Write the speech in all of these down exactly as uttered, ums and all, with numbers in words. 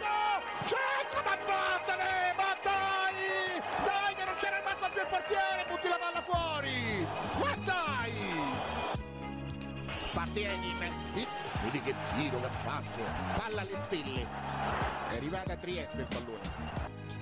Dzeko, ma vattene, ma dai! Dai che non c'era manco più il portiere, butti la palla fuori! Ma dai! Parte Egin, vedi che tiro che ha fatto, palla alle stelle, è arrivata a Trieste il pallone.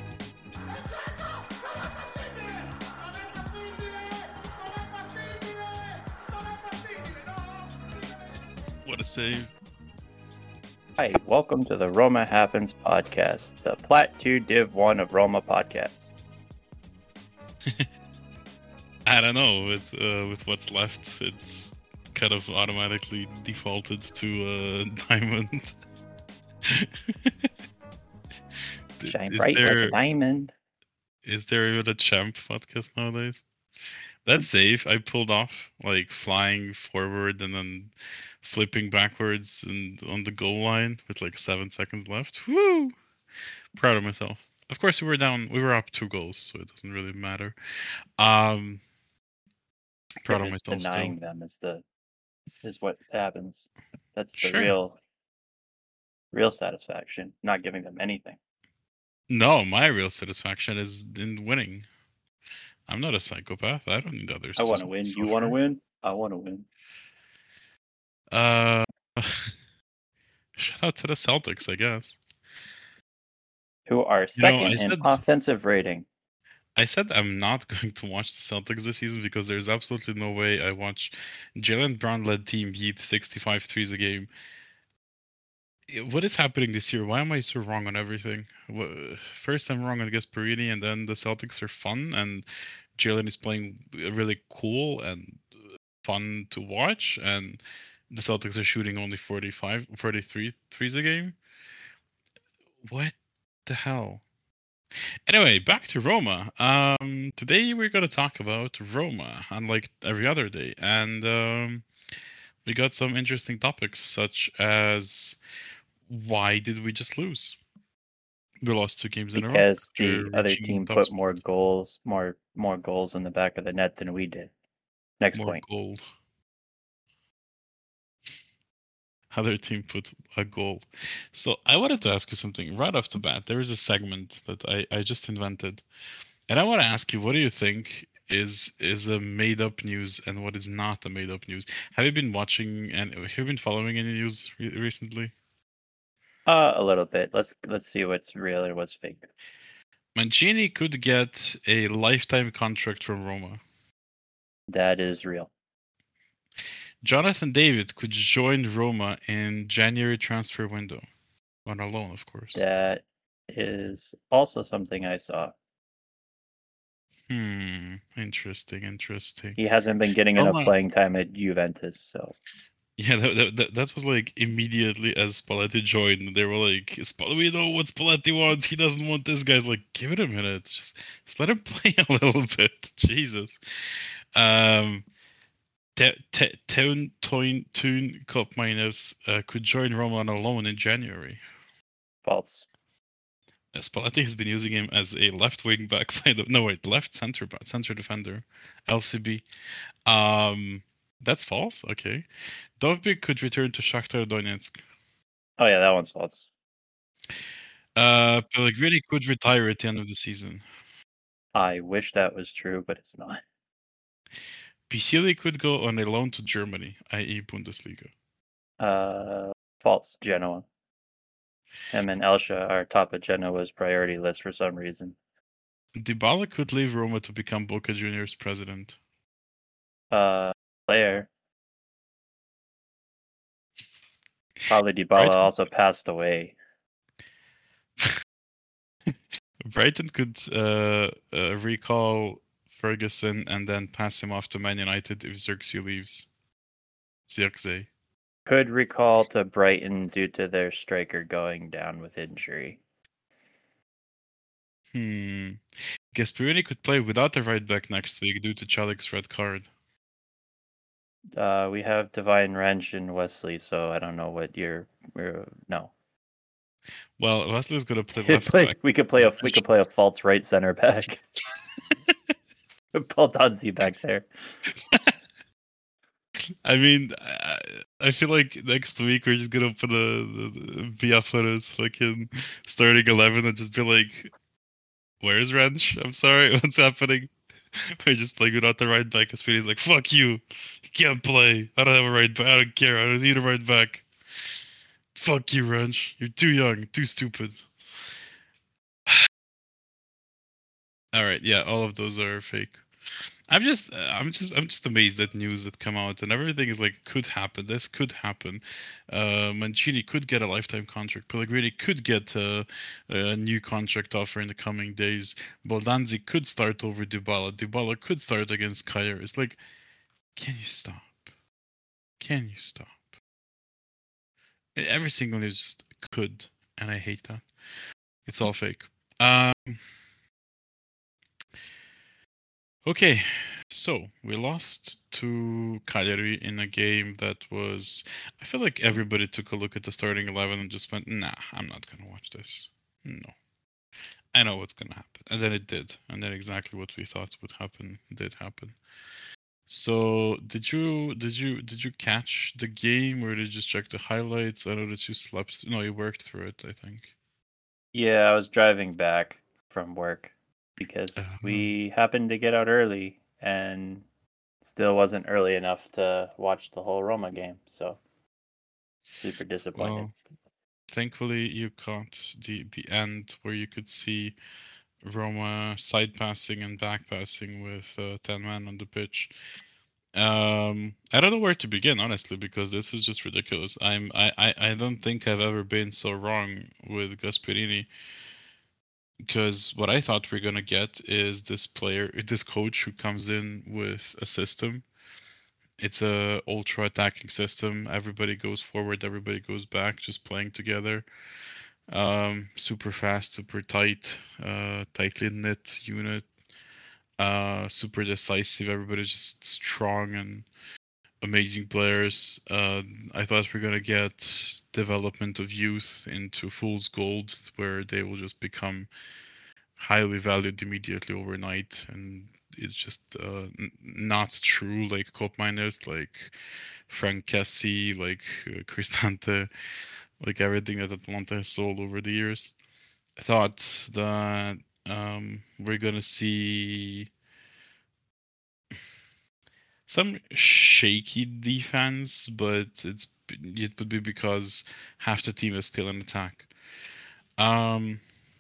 What a save. Hi, welcome to the Roma Happens podcast, the Plat two Div one of Roma podcasts. I don't know, with uh, with what's left, it's kind of automatically defaulted to uh, Diamond. Shine is bright there, like a diamond. Is there even a champ podcast nowadays? That save I pulled off, like flying forward and then flipping backwards and on the goal line with like seven seconds left. Woo! Proud of myself. Of course, we were down. We were up two goals, so it doesn't really matter. Um, proud of It's myself. denying still. them is the is what happens. That's the Sure. real real satisfaction. Not giving them anything. No, my real satisfaction is in winning. I'm not a psychopath. I don't need others. I to want to win. suffer. You want to win? I want to win. Uh, shout out to the Celtics, I guess. Who are You know, second I in said offensive rating. I said I'm not going to watch the Celtics this season because there's absolutely no way I watch Jalen Brown-led team beat sixty-five threes a game. What is happening this year? Why am I so wrong on everything? Wha- First, I'm wrong on Gasparini, and then the Celtics are fun, and Jalen is playing really cool and fun to watch, and the Celtics are shooting only forty-five, forty-three threes a game. What the hell? Anyway, back to Roma. Um, today we're going to talk about Roma, unlike every other day, and um, we got some interesting topics, such as why did we just lose? We lost two games in a row. Because after the other reaching team top put spot. more goals, more more goals in the back of the net than we did. Next more point. goal. Other team put a goal. So I wanted to ask you something right off the bat. There is a segment that I, I just invented, and I want to ask you, what do you think is is a made up news and what is not a made up news? Have you been watching and have you been following any news re- recently? Uh, a little bit. Let's let's see what's real or what's fake. Mancini could get a lifetime contract from Roma. That is real. Jonathan David could join Roma in January transfer window. On a loan, of course. That is also something I saw. Hmm. Interesting, interesting. He hasn't been getting Oh enough my- playing time at Juventus, so Yeah, that, that, that, that was like immediately as Spalletti joined, they were like, "Spal- we know what Spalletti wants. He doesn't want this guy's like, give it a minute. Just, just let him play a little bit. Jesus. Um, Town Toon Cup Miners uh, could join Roma on a loan in January. false. Uh, Spalletti has been using him as a left wing back, by the, no wait, left center back, center defender, L C B. Um, that's false. Okay, Dovbyk could return to Shakhtar Donetsk. Oh yeah, that one's false. Uh, Pellegrini could retire at the end of the season. I wish that was true, but it's not. Pisili could go on a loan to Germany, that is. Bundesliga. Uh, false. Genoa. Him and Elsha are top of Genoa's priority list for some reason. Dybala could leave Roma to become Boca Juniors president. Uh, player. Probably Dybala Brighton. also passed away. Brighton could uh, uh, recall Ferguson and then pass him off to Man United if Xerxes leaves. Xerxes. Could recall to Brighton due to their striker going down with injury. Hmm. Gasperini could play without a right back next week due to Chalik's red card. Uh, we have Divine Wrench and Wesley, so I don't know what you're. We're, no, Well, Wesley's gonna play we left could play, back. we could play a we could play a false right center back. Paul Donzi back there. I mean, uh, I feel like next week we're just gonna put a, the Biafara's fucking starting eleven and just be like, "Where's Wrench? I'm sorry, what's happening?" We're just like, without the right back, because Speedy's like, "Fuck you, you can't play. I don't have a right back. I don't care. I don't need a right back. Fuck you, Wrench. You're too young, too stupid." All right, yeah, all of those are fake. I'm just, uh, I'm just, I'm just amazed at news that come out, and everything is like, could happen. This could happen. Uh, Mancini could get a lifetime contract. Pellegrini could get a, a new contract offer in the coming days. Boldanzi could start over Dybala. Dybala could start against Kyer. It's like, can you stop? Can you stop? Every single news just could, and I hate that. It's all fake. Um. Okay, so we lost to Cagliari in a game that was. I feel like everybody took a look at the starting eleven and just went, "Nah, I'm not gonna watch this. No, I know what's gonna happen," and then it did, and then exactly what we thought would happen did happen. So, did you did you did you catch the game, or did you just check the highlights? I know that you slept. No, you worked through it, I think. Yeah, I was driving back from work because Uh-huh. we happened to get out early and still wasn't early enough to watch the whole Roma game. So super disappointed. Well, thankfully you caught the the end where you could see Roma side passing and back passing with uh, ten men on the pitch. Um, I don't know where to begin, honestly, because this is just ridiculous. I'm I, I, I don't think I've ever been so wrong with Gasperini. Because what I thought we are gonna get is this player, this coach who comes in with a system. It's a ultra attacking system. Everybody goes forward, everybody goes back, just playing together. Um, super fast, super tight, uh, tightly knit unit. Uh, super decisive. Everybody's just strong and amazing players. Uh, I thought we are gonna get development of youth into fool's gold, where they will just become highly valued immediately overnight, and it's just uh, n- not true. Like Cope Miners, like Frank Cassie, like uh, Cristante, like everything that Atlanta has sold over the years. I thought that um, we're gonna see some shaky defense, but it's it would be because half the team is still in attack. Um,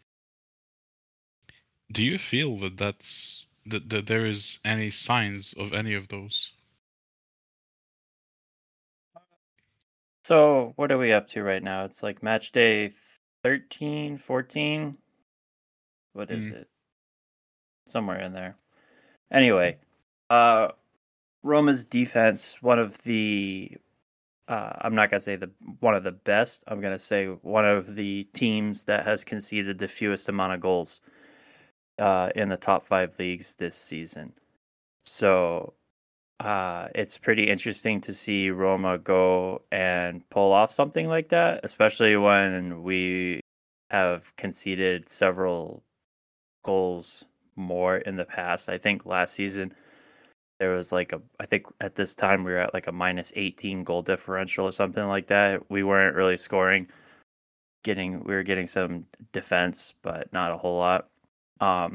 do you feel that that's that, that there is any signs of any of those? So what are we up to right now? It's like match day thirteen, fourteen. What is Mm. it? Somewhere in there. Anyway, uh, Roma's defense, one of the uh, I'm not gonna say the one of the best. I'm gonna say one of the teams that has conceded the fewest amount of goals uh, in the top five leagues this season. So uh, it's pretty interesting to see Roma go and pull off something like that, especially when we have conceded several goals more in the past. I think last season there was like a, I think at this time we were at like a minus eighteen goal differential or something like that. We weren't really scoring, getting, we were getting some defense, but not a whole lot. Um,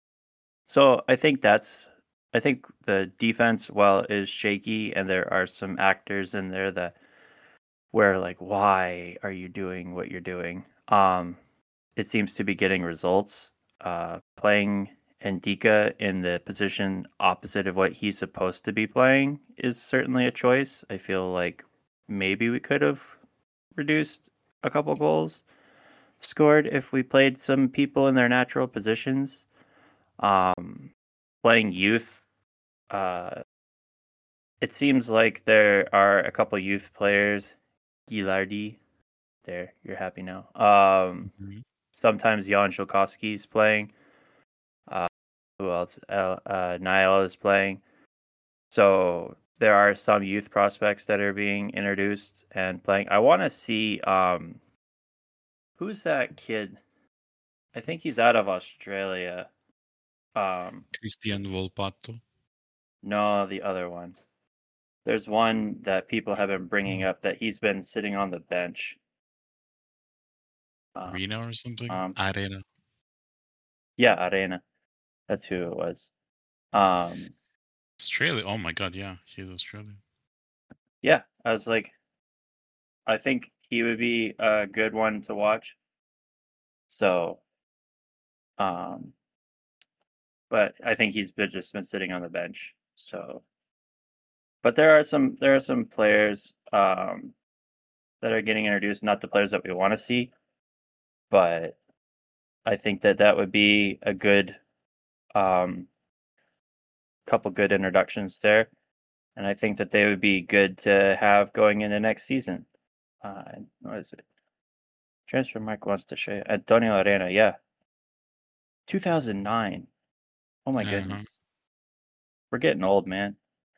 so I think that's, I think the defense, while is shaky and there are some actors in there that where like, why are you doing what you're doing? Um, it seems to be getting results. Uh, playing Ndika in the position opposite of what he's supposed to be playing is certainly a choice. I feel like maybe we could have reduced a couple goals scored if we played some people in their natural positions. Um, playing youth, uh, it seems like there are a couple youth players. Gilardi, there, you're happy now. Um, Mhm. sometimes Jan Shulkovsky is playing. Uh, who else? Uh, uh, Niall is playing. So there are some youth prospects that are being introduced and playing. I want to see um, who's that kid? I think he's out of Australia. Um, Christian Volpato. no, the other one. There's one that people have been bringing up that he's been sitting on the bench. Um, Arena or something? um, Arena. yeah, Arena. That's who it was. Um, Australia. Oh my god, yeah, he's Australian. yeah, I was like, I think he would be a good one to watch. So, um, but I think he's been just been sitting on the bench. So, but there are some there are some players um, that are getting introduced, not the players that we want to see, but I think that that would be a good um, couple good introductions there, and I think that they would be good to have going into next season. Uh, what is it? Transfer Mike wants to show you. Antonio Arena, yeah. two thousand nine. Oh my Uh-huh. goodness. We're getting old, man.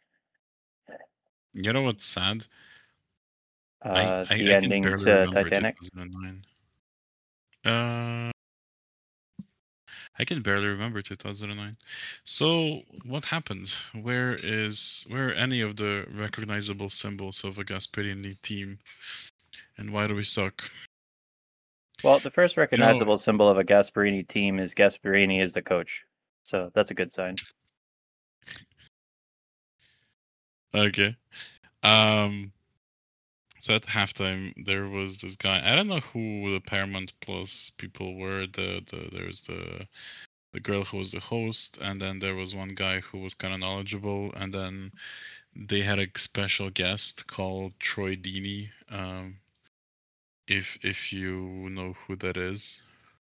You know what's sad? Uh, I, I, the I ending can barely to remember Titanic. two thousand nine. Uh, I can barely remember two thousand nine. So what happened? Where is where are any of the recognizable symbols of a Gasperini team, and why do we suck? Well, the first You know, recognizable symbol of a Gasparini team is Gasparini is the coach. So that's a good sign. okay. Um. So at halftime, there was this guy. I don't know who the Paramount Plus people were. The the there's the the girl who was the host, and then there was one guy who was kind of knowledgeable, and then they had a special guest called Troy Deeney. Um, if if you know who that is,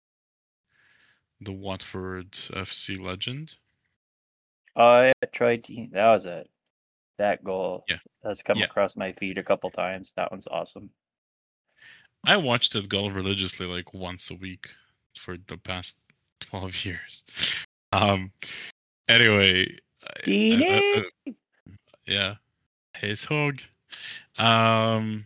the Watford F C legend. Oh, yeah, Troy Deeney. That was a that goal Yeah, has come yeah. across my feed a couple times. That one's awesome. I watched that goal religiously, like once a week, for the past twelve years. Um. Anyway, I, I, Deeney. I, yeah, his hog. Um.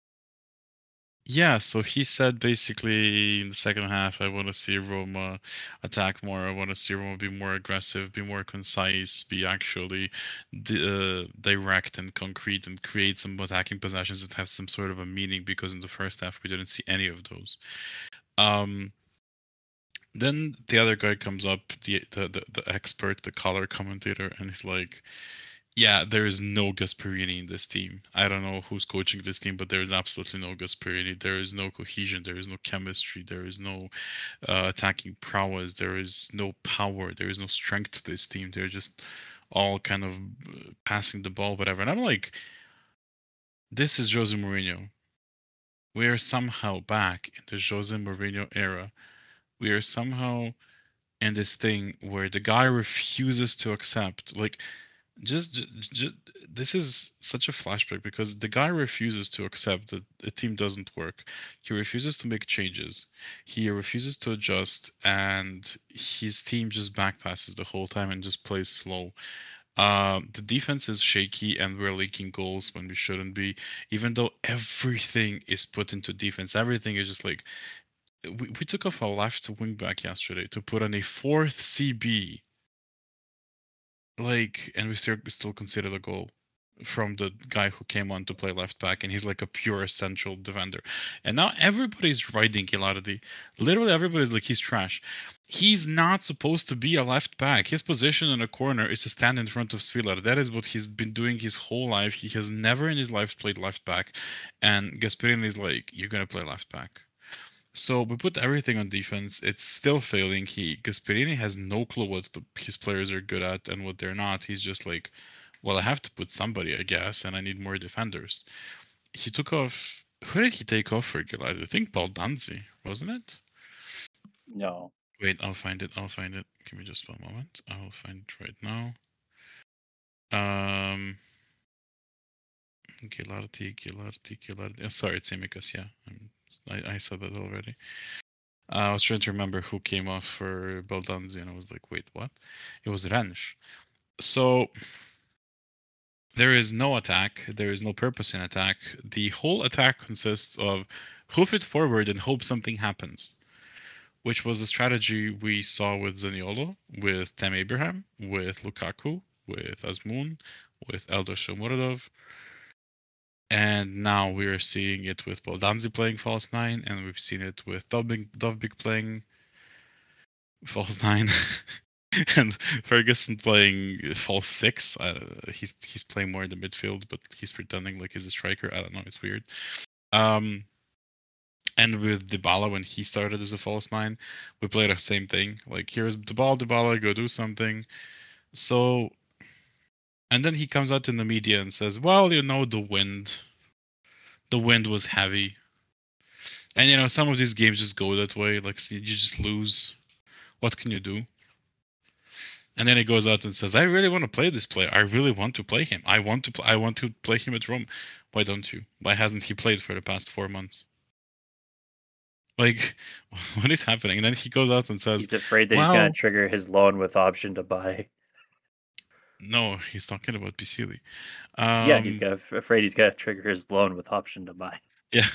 Yeah, so he said basically in the second half, I want to see Roma attack more. I want to see Roma be more aggressive, be more concise, be actually di- uh, direct and concrete, and create some attacking possessions that have some sort of a meaning. Because in the first half, we didn't see any of those. Um, then the other guy comes up, the, the the the expert, the color commentator, and he's like, yeah, there is no Gasperini in this team. I don't know who's coaching this team, but there is absolutely no Gasperini. There is no cohesion. There is no chemistry. There is no uh, attacking prowess. There is no power. There is no strength to this team. They're just all kind of uh, passing the ball, whatever. And I'm like, this is Jose Mourinho. We are somehow back in the Jose Mourinho era. We are somehow in this thing where the guy refuses to accept, like, just, just this is such a flashback because the guy refuses to accept that the team doesn't work. He refuses to make changes. He refuses to adjust, and his team just backpasses the whole time and just plays slow. Uh, the defense is shaky, and we're leaking goals when we shouldn't be. Even though everything is put into defense, everything is just like we, we took off a left wing back yesterday to put on a fourth C B. Like, and we still still considered a goal from the guy who came on to play left back, and he's like a pure central defender. And now everybody's riding Gilardi. Literally, everybody's like, he's trash. He's not supposed to be a left back. His position in a corner is to stand in front of Svilar. That is what he's been doing his whole life. He has never in his life played left back. And Gasperini is like, you're gonna play left back. So we put everything on defense. It's still failing. He Gasperini has no clue what the, his players are good at and what they're not. He's just like, well, I have to put somebody, I guess, and I need more defenders. He took off. Who did he take off for Gilad? I think Baldanzi, wasn't it? No. Wait, I'll find it. I'll find it. Give me just one moment. I will find it right now. Um, Gilardi, Gilardi, Gilardi. Oh, sorry, it's Imikas. Yeah, I'm, I, I said that already. Uh, I was trying to remember who came off for Baldanzi, and I was like, wait, what? It was Rensch. So there is no attack. There is no purpose in attack. The whole attack consists of hoof it forward and hope something happens, which was the strategy we saw with Zaniolo, with Tam Abraham, with Lukaku, with Azmoun, with Eldar Shomurodov. And now we are seeing it with Baldanzi playing false nine, and we've seen it with Dovbik, Dovbik playing false nine, and Ferguson playing false six. Uh, he's he's playing more in the midfield, but he's pretending like he's a striker. I don't know. It's weird. Um, and with Dybala, when he started as a false nine, we played the same thing. Like, here's the ball, Dybala, go do something. So, and then he comes out in the media and says, well, you know, the wind. The wind was heavy. And, you know, some of these games just go that way. Like, you just lose. What can you do? And then he goes out and says, I really want to play this player. I really want to play him. I want to play, I want to play him at Rome. Why don't you? Why hasn't he played for the past four months? Like, what is happening? And then he goes out and says, he's afraid that well, he's going to trigger his loan with option to buy. No, he's talking about Pisili. Um, yeah, he's gonna, afraid he's going to trigger his loan with option to buy. Yeah.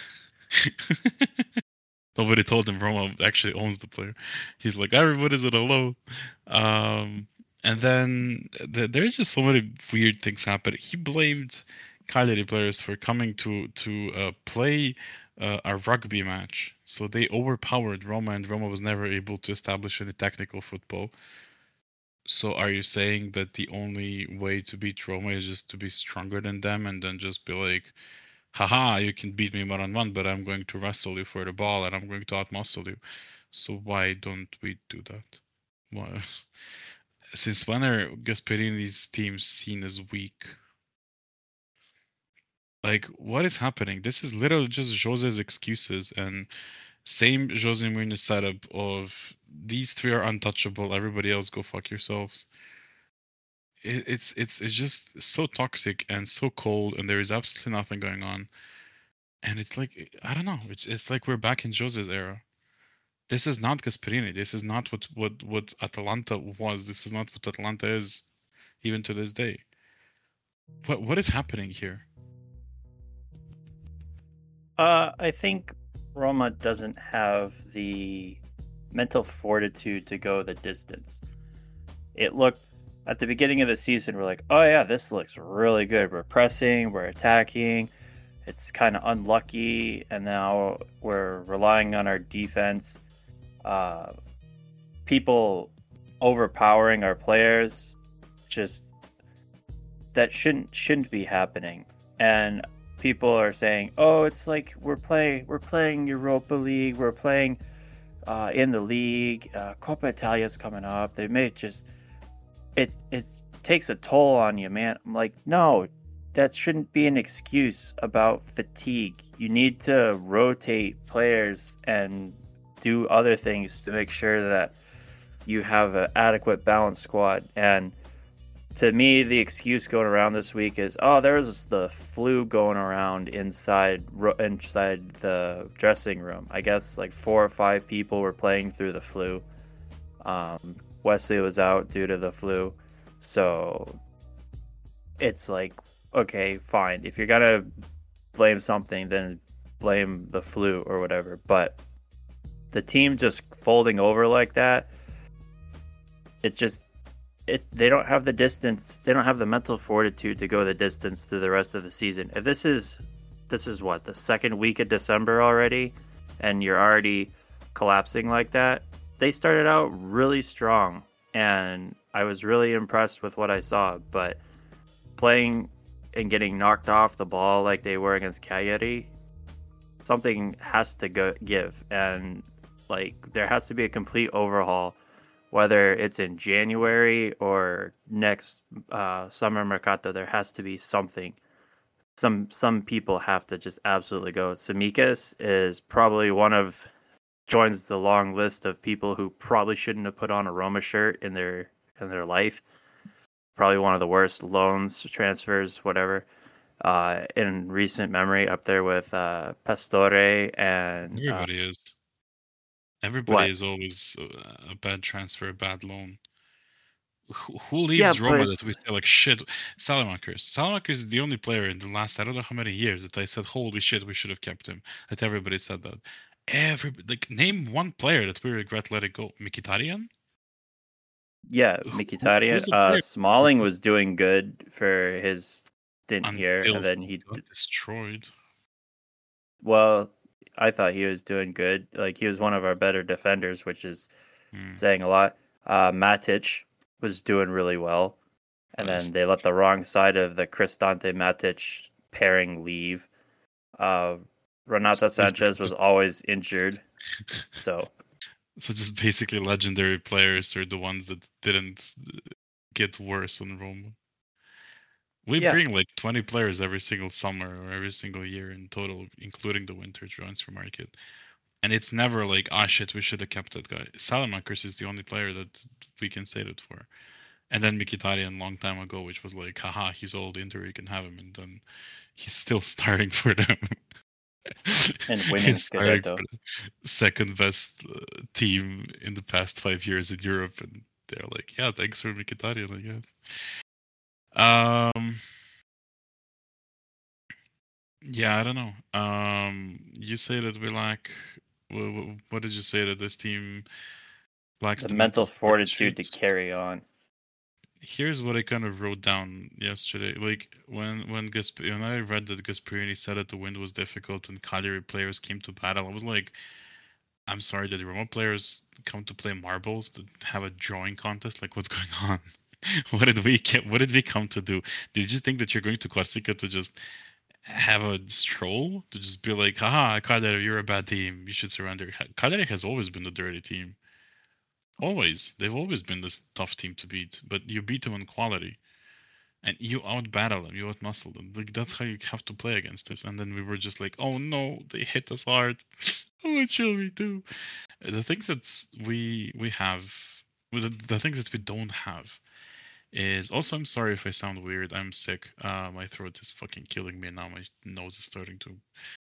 Nobody told him Roma actually owns the player. He's like, everybody's at a low. Um, and then th- there's just so many weird things happening. He blamed Cagliari players for coming to to uh, play uh, a rugby match. So they overpowered Roma, and Roma was never able to establish any technical football. So are you saying that the only way to beat Roma is just to be stronger than them and then just be like, haha, you can beat me one on one, but I'm going to wrestle you for the ball and I'm going to outmuscle you. So why don't we do that? Why? Since when are Gasperini's teams seen as weak? Like, what is happening? This is literally just Jose's excuses, and same Jose Mourinho setup of these three are untouchable, everybody else go fuck yourselves. It, it's it's it's just so toxic and so cold, and there is absolutely nothing going on. And it's like, I don't know, it's it's like we're back in Jose's era. This is not Gasperini. This is not what what what Atalanta was. This is not what Atalanta is, even to this day. What what is happening here? Uh, I think Roma doesn't have the mental fortitude to go the distance. It looked at the beginning of the season, we're like, oh yeah, this looks really good. We're pressing, we're attacking. It's kind of unlucky, and now we're relying on our defense. Uh, people overpowering our players, just that shouldn't shouldn't be happening. And people are saying, "Oh, it's like we're playing we're playing Europa League, we're playing uh, in the league. Uh, Coppa Italia's coming up. They may just it it takes a toll on you, man." I'm like, no, that shouldn't be an excuse about fatigue. You need to rotate players and do other things to make sure that you have an adequate balanced squad. And to me, the excuse going around this week is, oh, there was the flu going around inside inside the dressing room. I guess like four or five people were playing through the flu. Um, Wesley was out due to the flu. So it's like, okay, fine. If you're going to blame something, then blame the flu or whatever. But the team just folding over like that, it just... It, they don't have the distance. They don't have the mental fortitude to go the distance through the rest of the season. If this is, this is what, the second week of December already, and you're already collapsing like that. They started out really strong, and I was really impressed with what I saw. But playing and getting knocked off the ball like they were against Cagliari, something has to go give, and like there has to be a complete overhaul. Whether it's in January or next uh, summer mercato, there has to be something. Some some people have to just absolutely go. Tsimikas is probably one of joins the long list of people who probably shouldn't have put on a Roma shirt in their in their life. Probably one of the worst loans, transfers, whatever, uh, in recent memory. Up there with uh, Pastore and everybody uh, is. Everybody what? is always a bad transfer, a bad loan. Who, who leaves Yeah, Roma but that we say like shit? Salamakers. Salamakers is the only player in the last I don't know how many years that I said holy shit we should have kept him. That everybody said that. Every like name one player that we regret letting go. Mkhitaryan. Yeah, Who- Mkhitaryan. who's the Uh, player Smalling was doing good for his stint here, until and then he he. got destroyed? Well, I thought he was doing good. Like he was one of our better defenders, which is Hmm. saying a lot. Uh, Matic was doing really well, and Nice. then they let the wrong side of the Cristante Matic pairing leave. Uh, Renata So basically Sanchez was just- always injured, so So just basically legendary players are the ones that didn't uh, get worse on Roma. We Yeah. bring like twenty players every single summer or every single year in total, including the winter transfer market. And it's never like, ah, shit, we should have kept that guy. Salamakers is the only player that we can say that for. And then Mkhitaryan a long time ago, which was like, haha, he's old, Inter, you can have him. And then he's still starting for them. And winning He's starting Scudetto. for the second best uh, team in the past five years in Europe. And they're like, yeah, thanks for Mkhitaryan, I guess. Um, yeah, I don't know. Um, you say that we lack. wh- wh- What did you say that this team lacks The, the, mental fortitude to fortitude? carry on. Here's what I kind of wrote down yesterday. Like when when Gasp- when I read that Gasperini said that the wind was difficult and Cagliari players came to battle, I was like, I'm sorry, did Roma players come to play marbles to have a drawing contest? Like, what's going on? What did we get? What did we come to do? Did you think that you're going to Corsica to just have a stroll? To just be like, haha, Cagliari, you're a bad team. You should surrender. Cagliari has always been the dirty team. Always. They've always been this tough team to beat. But you beat them on quality. And you out battle them, you out muscle them. Like that's how you have to play against this. And then we were just like, oh no, they hit us hard. What shall we do? The things that we we have, well, the, the things that we don't have, is also. I'm sorry if I sound weird. I'm sick. Uh, my throat is fucking killing me now. My nose is starting to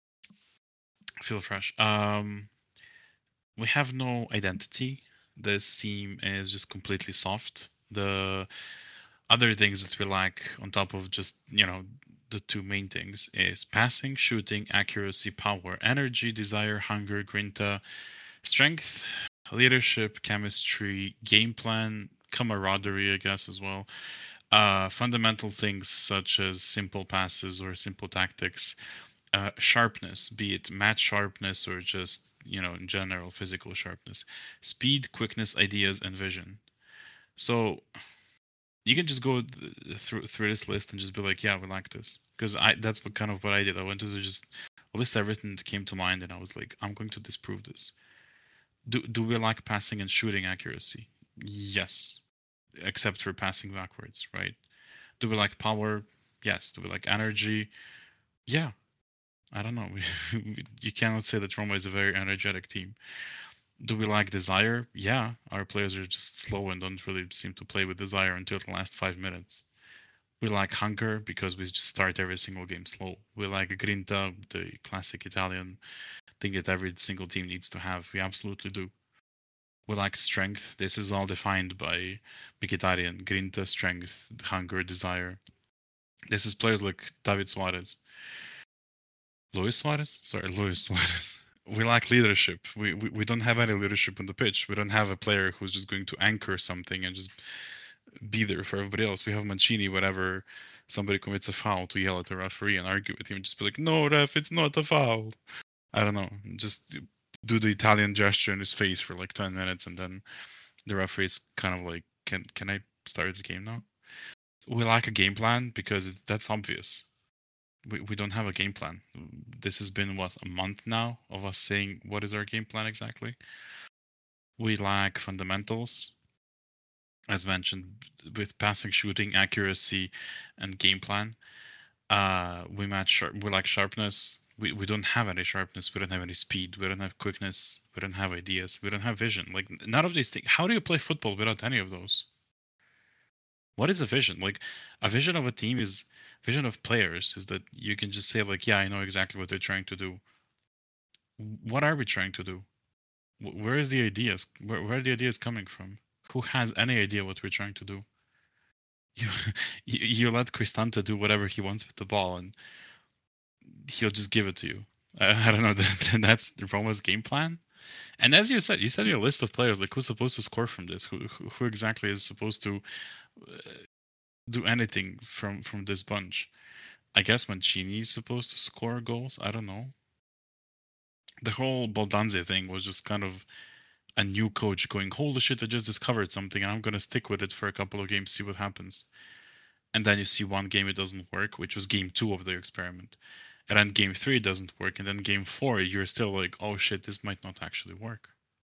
feel fresh. Um, we have no identity. This team is just completely soft. The other things that we lack on top of just, you know, the two main things is passing, shooting, accuracy, power, energy, desire, hunger, grinta, strength, leadership, chemistry, game plan, camaraderie, I guess, as well. Uh, fundamental things such as simple passes or simple tactics, uh, sharpness, be it match sharpness or just, you know, in general physical sharpness, speed, quickness, ideas, and vision. So you can just go th- through through this list and just be like, yeah, we like this, because I that's what kind of what I did. I went to just list everything that came to mind, and I was like, I'm going to disprove this. Do do we like passing and shooting accuracy? Yes, except for passing backwards, right? Do we like power? Yes. Do we like energy? Yeah. I don't know. You cannot say that Roma is a very energetic team. Do we like desire? Yeah. Our players are just slow and don't really seem to play with desire until the last five minutes. We like hunger because we just start every single game slow. We like grinta, the classic Italian thing that every single team needs to have. We absolutely do. We like strength. This is all defined by Mkhitaryan. Grinta, strength, hunger, desire. This is players like David Suarez. Luis Suarez? Sorry, Luis Suarez. We lack leadership. We, we we don't have any leadership on the pitch. We don't have a player who's just going to anchor something and just be there for everybody else. We have Mancini, whenever somebody commits a foul, to yell at the referee and argue with him and just be like, no, ref, it's not a foul. I don't know. Just do the Italian gesture in his face for like ten minutes, and then the referee's kind of like, can can I start the game now? We lack a game plan because that's obvious. We, we don't have a game plan. This has been, what, a month now of us saying what is our game plan exactly. We lack fundamentals, as mentioned, with passing, shooting, accuracy, and game plan. Uh, we match sharp. We like sharpness. We we don't have any sharpness. We don't have any speed. We don't have quickness. We don't have ideas. We don't have vision. Like none of these things. How do you play football without any of those? What is a vision? Like a vision of a team is vision of players is that you can just say like, yeah, I know exactly what they're trying to do. What are we trying to do? Where is the ideas? Where where are the ideas coming from? Who has any idea what we're trying to do? You you, you let Cristante do whatever he wants with the ball, and he'll just give it to you. I, I don't know. That's Roma's game plan. And as you said, you said your list of players, like who's supposed to score from this? Who who, who exactly is supposed to uh, do anything from from this bunch? I guess Mancini is supposed to score goals. I don't know. The whole Baldanzi thing was just kind of a new coach going, holy shit, I just discovered something and I'm going to stick with it for a couple of games, see what happens. And then you see one game it doesn't work, which was game two of the experiment. And then game three doesn't work. And then game four, you're still like, oh shit, this might not actually work.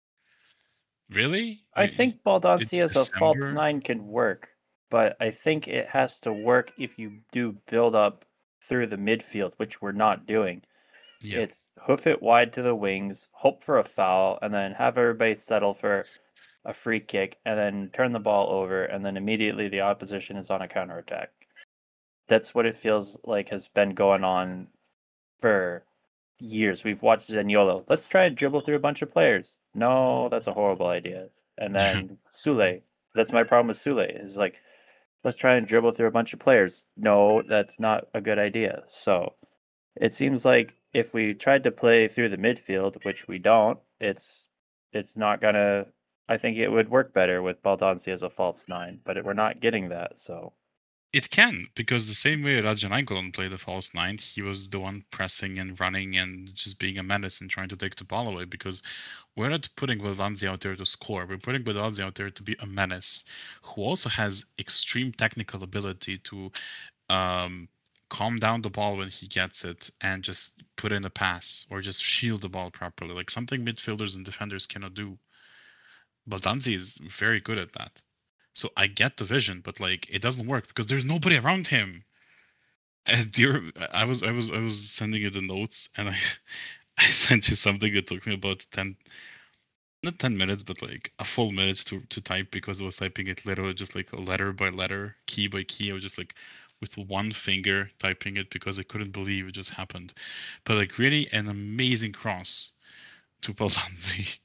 Really? I think Baldanzi as a false nine can work, but I think it has to work if you do build up through the midfield, which we're not doing. Yeah. It's hoof it wide to the wings, hope for a foul, and then have everybody settle for a free kick, and then turn the ball over, and then immediately the opposition is on a counterattack. That's what it feels like has been going on for years. We've watched Zaniolo. Let's try and dribble through a bunch of players. No, that's a horrible idea. And then Sule. That's my problem with Sule. Is like, let's try and dribble through a bunch of players. No, that's not a good idea. So it seems like if we tried to play through the midfield, which we don't, it's it's not gonna. I think it would work better with Baldanzi as a false nine, but it, we're not getting that. So it can, because the same way Radja Nainggolan played the false nine, he was the one pressing and running and just being a menace and trying to take the ball away. Because we're not putting Baldanzi out there to score. We're putting Baldanzi out there to be a menace, who also has extreme technical ability to. Um, calm down the ball when he gets it and just put in a pass or just shield the ball properly, like something midfielders and defenders cannot do. Baldanzi is very good at that. So I get the vision, but like it doesn't work because there's nobody around him. And you're, I was I was I was sending you the notes, and I I sent you something that took me about ten not ten minutes, but like a full minute to to type, because I was typing it literally just like letter by letter, key by key. I was just like with one finger typing it because I couldn't believe it just happened. But like really an amazing cross to Baldanzi.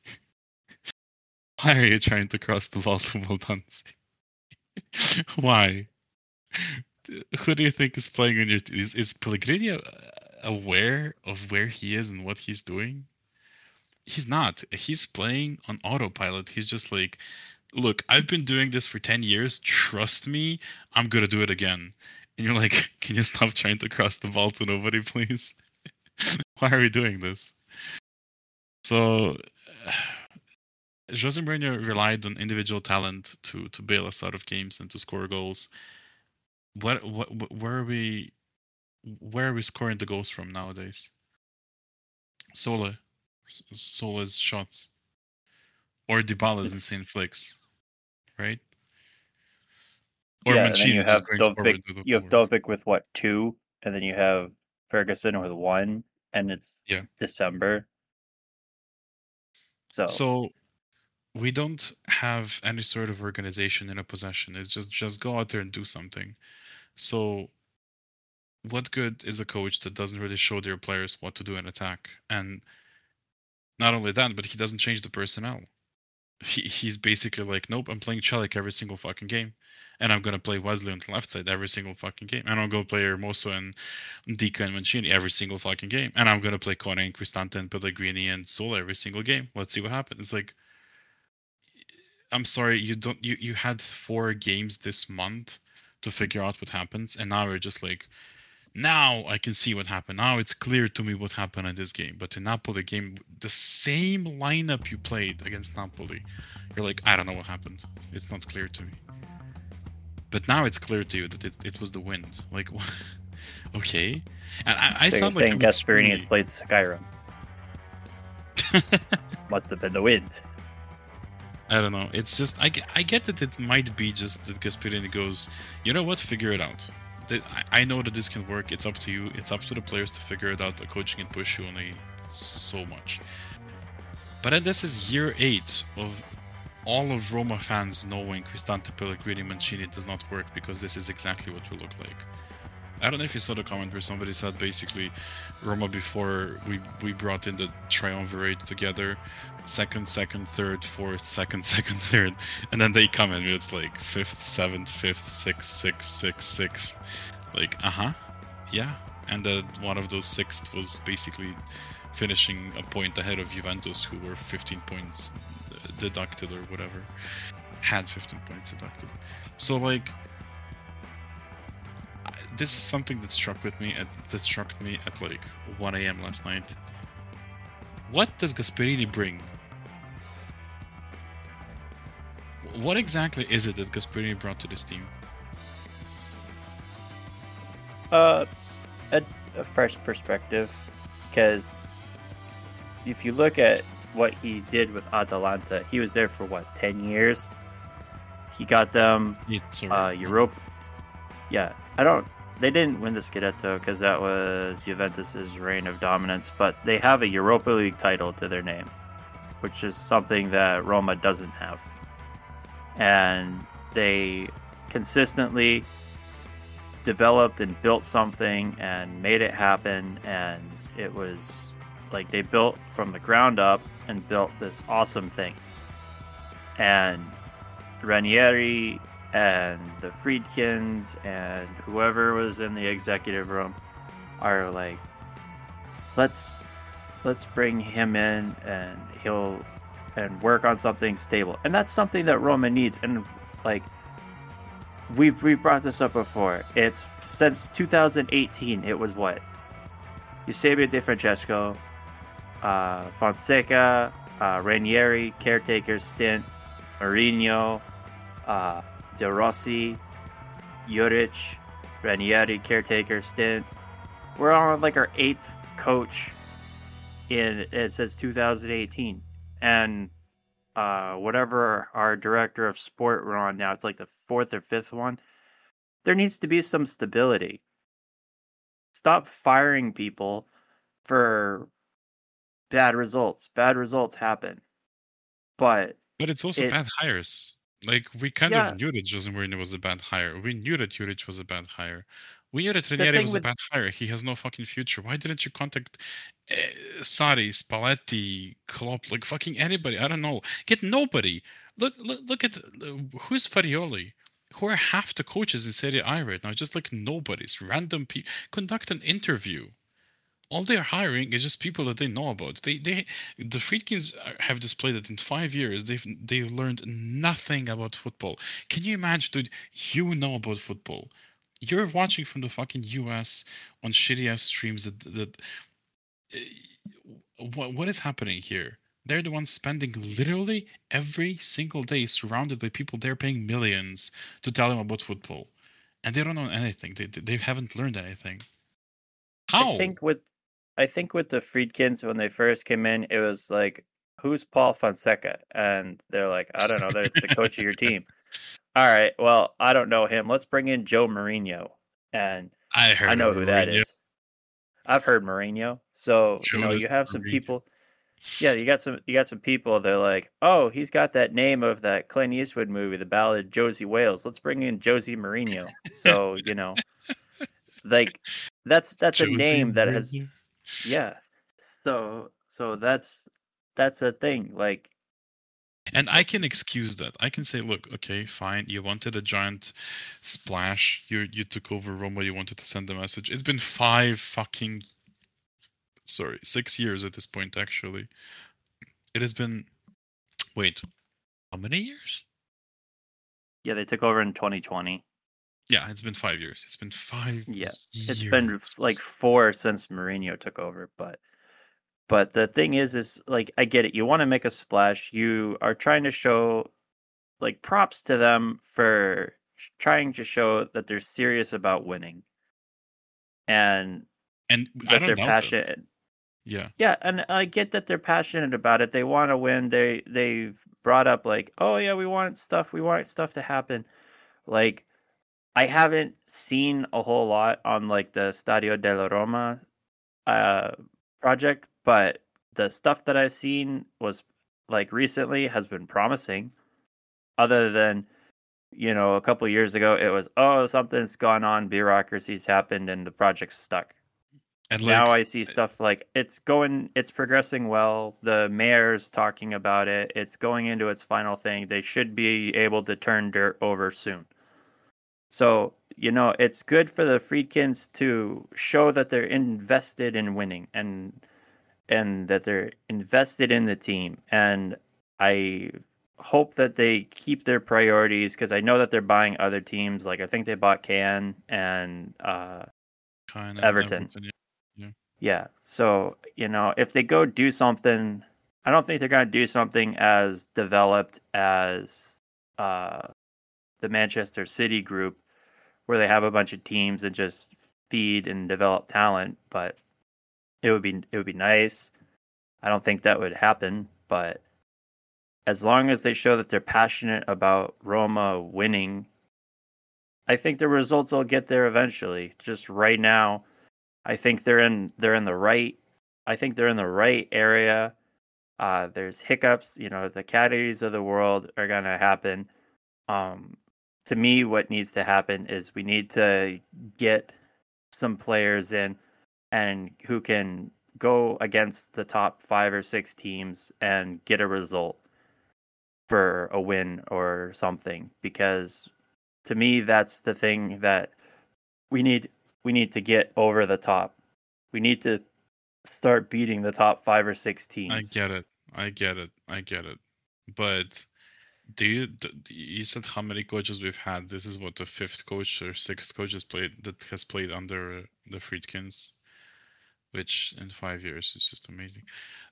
Why are you trying to cross the ball to Baldanzi? Why? Who do you think is playing on your team? Is, is Pellegrini aware of where he is and what he's doing? He's not. He's playing on autopilot. He's just like, look, I've been doing this for ten years. Trust me, I'm going to do it again. And you're like, can you stop trying to cross the ball to nobody, please? Why are we doing this? So, Jose Mourinho relied on individual talent to, to bail us out of games and to score goals. What, what, where are we, where are we scoring the goals from nowadays? Sola. Sola's shots. Or Dybala's it's... insane flicks. Right? Or yeah, and then you have Dovbyk, you have Dovbyk with what, two, and then you have Ferguson with one, and it's yeah. December. So So we don't have any sort of organization in a possession. It's just just go out there and do something. So what good is a coach that doesn't really show their players what to do in attack? And not only that, but he doesn't change the personnel. He he's basically like, nope, I'm playing Celik every single fucking game. And I'm going to play Wesley on the left side every single fucking game. And I'm going to play Hermoso and Dika and Mancini every single fucking game. And I'm going to play Kone and Cristante and Pellegrini and Sola every single game. Let's see what happens. It's like, I'm sorry, you don't. You, you had four games this month to figure out what happens. And now we're just like, now I can see what happened. Now it's clear to me what happened in this game. But in Napoli game, the same lineup you played against Napoli, you're like, I don't know what happened. It's not clear to me. But now it's clear to you that it, it was the wind. Like, okay. And I, I so sound you're like saying Gasperini has played Skyrim. Must have been the wind. I don't know. It's just, I, I get that it might be just that Gasperini goes, you know what, figure it out. That I, I know that this can work. It's up to you. It's up to the players to figure it out. The coaching can push you only so much. But then this is year eight of all of Roma fans knowing Cristante, Pellegrini, Mancini does not work because this is exactly what we look like. I don't know if you saw the comment where somebody said basically Roma before we, we brought in the triumvirate together, second, second, third, fourth, second, second, third, and then they come in, it's like fifth, seventh, fifth, sixth, sixth, sixth, sixth. Like, uh-huh, yeah. And then one of those sixth was basically finishing a point ahead of Juventus, who were fifteen points deducted or whatever, had fifteen points deducted. So like, this is something that struck with me at that struck me at like one a.m. last night. What does Gasperini bring? What exactly is it that Gasperini brought to this team? Uh, a, a fresh perspective, because if you look at what he did with Atalanta, he was there for what, ten years? He got them It's uh, Europe. Yeah, I don't. They didn't win the Scudetto because that was Juventus's reign of dominance, but they have a Europa League title to their name, which is something that Roma doesn't have. And they consistently developed and built something and made it happen, and it was like they built from the ground up and built this awesome thing. And Ranieri and the Friedkins and whoever was in the executive room are like, let's let's bring him in and he'll and work on something stable. And that's something that Roma needs. And like we've we brought this up before. It's since two thousand eighteen. It was what? Eusebio De Francesco, uh, Fonseca, uh, Ranieri, caretaker stint, Mourinho, uh, De Rossi, Juric, Ranieri, caretaker stint. We're on like our eighth coach in it says two thousand eighteen, and uh, whatever our director of sport we're on now, it's like the fourth or fifth one. There needs to be some stability. Stop firing people for bad results. Bad results happen, but but it's also it's, bad hires. Like, we kind yeah. of knew that Jose Mourinho was a bad hire. We knew that Juric was a bad hire. We knew that Ranieri was with... a bad hire. He has no fucking future. Why didn't you contact uh, Sarri, Spalletti, Klopp, like fucking anybody? I don't know. Get nobody. Look, look, look at uh, who's Farioli. Who are half the coaches in Serie A right now? Just like nobody's random people. Conduct an interview. All they're hiring is just people that they know about. They, they, the Friedkins have displayed that in five years they've they've learned nothing about football. Can you imagine, dude? You know about football. You're watching from the fucking U S on shitty ass streams. That that uh, what what is happening here? They're the ones spending literally every single day surrounded by people they're paying millions to tell them about football, and they don't know anything. They they haven't learned anything. How? I think with I think with the Friedkins, when they first came in, it was like, who's Paul Fonseca? And they're like, I don't know, that it's the coach of your team. All right, well, I don't know him. Let's bring in Joe Mourinho. And I heard I know of who Mourinho. that is. I've heard Mourinho. So, Joe you know, you have Mourinho. some people. Yeah, you got some you got some people, they're like, oh, he's got that name of that Clint Eastwood movie, the ballad Josie Wales. Let's bring in Josie Mourinho. So, you know, like that's that's Josie a name that has Mourinho. yeah. So so that's that's a thing. Like, and I can excuse that. I can say, look, okay, fine. You wanted a giant splash. You you took over Roma. You wanted to send a message. It's been five fucking, sorry, six years at this point. Actually, it has been. Wait, how many years? Yeah, they took over in twenty twenty. Yeah, it's been five years. It's been five. Yeah, years. it's been like four since Mourinho took over, but but the thing is, is like, I get it. You want to make a splash. You are trying to show, like, props to them for trying to show that they're serious about winning, and and that I don't they're doubt passionate. It. Yeah, yeah, and I get that they're passionate about it. They want to win. They they've brought up like, oh yeah, we want stuff. We want stuff to happen. Like, I haven't seen a whole lot on like the Stadio della Roma uh, project, but the stuff that I've seen was like recently has been promising. Other than, you know, a couple of years ago, it was, oh, something's gone on, bureaucracy's happened, and the project's stuck. And like, now I see stuff like it's going, it's progressing well. The mayor's talking about it. It's going into its final thing. They should be able to turn dirt over soon. So, you know, it's good for the Friedkins to show that they're invested in winning. And and that they're invested in the team. And I hope that they keep their priorities because I know that they're buying other teams. Like I think they bought Can and uh, Kind of Everton. Everton, yeah. yeah. Yeah. So, you know, if they go do something, I don't think they're going to do something as developed as uh, the Manchester City group, where they have a bunch of teams and just feed and develop talent. But it would be it would be nice. I don't think that would happen, but as long as they show that they're passionate about Roma winning, I think the results will get there eventually. Just right now, I think they're in they're in the right I think they're in the right area. Uh, there's hiccups, you know, the Caddies of the world are gonna happen. Um, to me, what needs to happen is we need to get some players in and who can go against the top five or six teams and get a result for a win or something. Because to me, that's the thing that we need. We need to get over the top. We need to start beating the top five or six teams. I get it. I get it. I get it. But do you d- you said how many coaches we've had? This is what the fifth coach or sixth coach has played that has played under the Friedkins, which in five years is just amazing.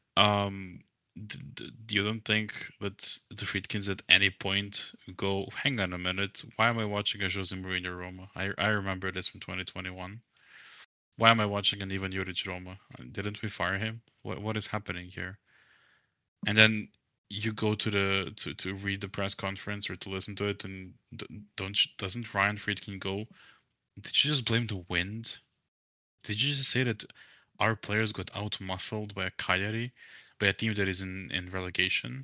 Um, d- d- you don't think that the Friedkins at any point go, hang on a minute, why am I watching a Jose Mourinho Roma? I I remember this from twenty twenty-one. Why am I watching an Ivan Juric Roma? Didn't we fire him? What what is happening here? And then you go to the to, to read the press conference or to listen to it, and don't doesn't Ryan Friedkin go? Did you just blame the wind? Did you just say that our players got out muscled by a Cagliari, by a team that is in, in relegation?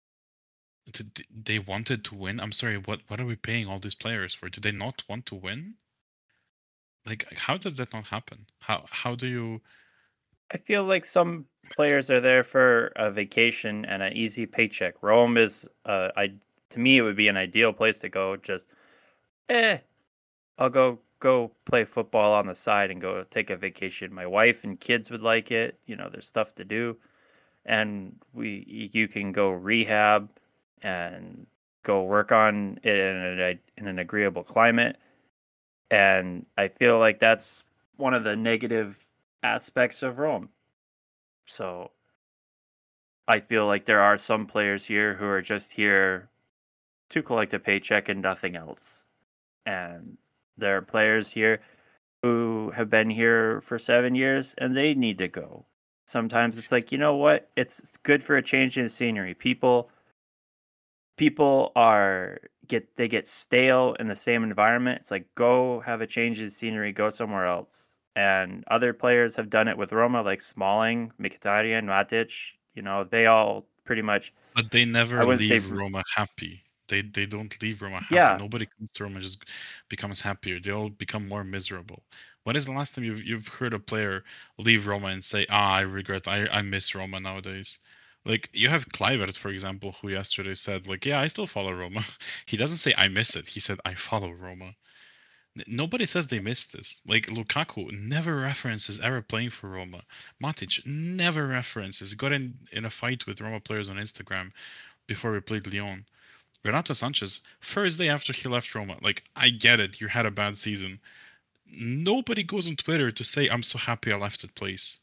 Did they wanted to win? I'm sorry, what what are we paying all these players for? Did they not want to win? Like, how does that not happen? How how do you? I feel like some players are there for a vacation and an easy paycheck. Rome is, uh, I to me, it would be an ideal place to go. Just, eh, I'll go go play football on the side and go take a vacation. My wife and kids would like it. You know, there's stuff to do, and we you can go rehab and go work on it in, a, in an agreeable climate. And I feel like that's one of the negative aspects of Rome. So I feel like there are some players here who are just here to collect a paycheck and nothing else. And there are players here who have been here for seven years and they need to go. Sometimes it's like, you know what? It's good for a change in scenery. People people are get they get stale in the same environment. It's like go have a change in scenery, go somewhere else. And other players have done it with Roma, like Smalling, Mkhitaryan, Matic. You know, they all pretty much. But they never I wouldn't leave say, Roma happy. They they don't leave Roma happy. yeah, Nobody comes to Roma and just becomes happier. They all become more miserable. When is the last time you've you've heard a player leave Roma and say, "Ah, I regret. I I miss Roma nowadays." Like you have Kluivert, for example, who yesterday said, "Like, yeah, I still follow Roma." He doesn't say I miss it. He said I follow Roma. N- Nobody says they miss this. Like Lukaku never references ever playing for Roma. Matic never references. Got in in a fight with Roma players on Instagram before we played Lyon. Renato Sanchez, first day after he left Roma, like, I get it, you had a bad season. Nobody goes on Twitter to say, I'm so happy I left that place.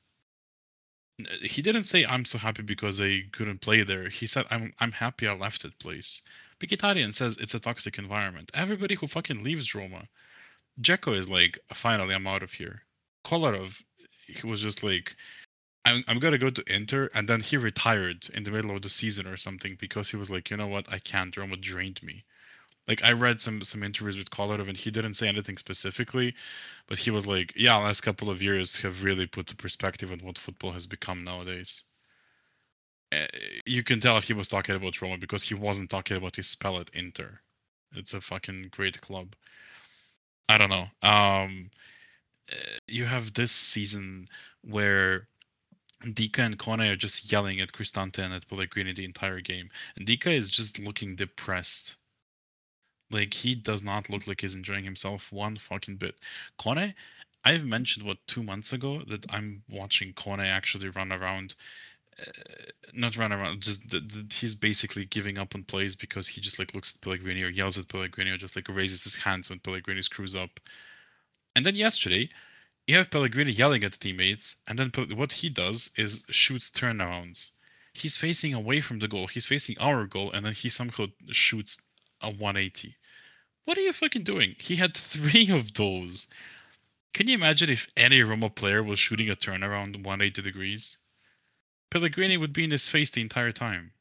He didn't say, I'm so happy because I couldn't play there. He said, I'm, I'm happy I left that place. Mkhitaryan says it's a toxic environment. Everybody who fucking leaves Roma. Dzeko is like, finally, I'm out of here. Kolarov, he was just like, I'm, I'm gonna go to Inter, and then he retired in the middle of the season or something because he was like, you know what, I can't. Roma drained me. Like I read some some interviews with Kolarov, and he didn't say anything specifically, but he was like, yeah, last couple of years have really put the perspective on what football has become nowadays. Uh, you can tell he was talking about Roma because he wasn't talking about his spell at Inter. It's a fucking great club. I don't know. Um, uh, you have this season where Dika and Kone are just yelling at Cristante and at Pellegrini the entire game. And Dika is just looking depressed. Like, he does not look like he's enjoying himself one fucking bit. Kone, I've mentioned what two months ago that I'm watching Kone actually run around, uh, not run around, just the, the, he's basically giving up on plays because he just like looks at Pellegrini or yells at Pellegrini or just like raises his hands when Pellegrini screws up. And then yesterday, you have Pellegrini yelling at teammates, and then what he does is shoots turnarounds. He's facing away from the goal. He's facing our goal, and then he somehow shoots a one eighty. What are you fucking doing? He had three of those. Can you imagine if any Roma player was shooting a turnaround one hundred eighty degrees? Pellegrini would be in his face the entire time.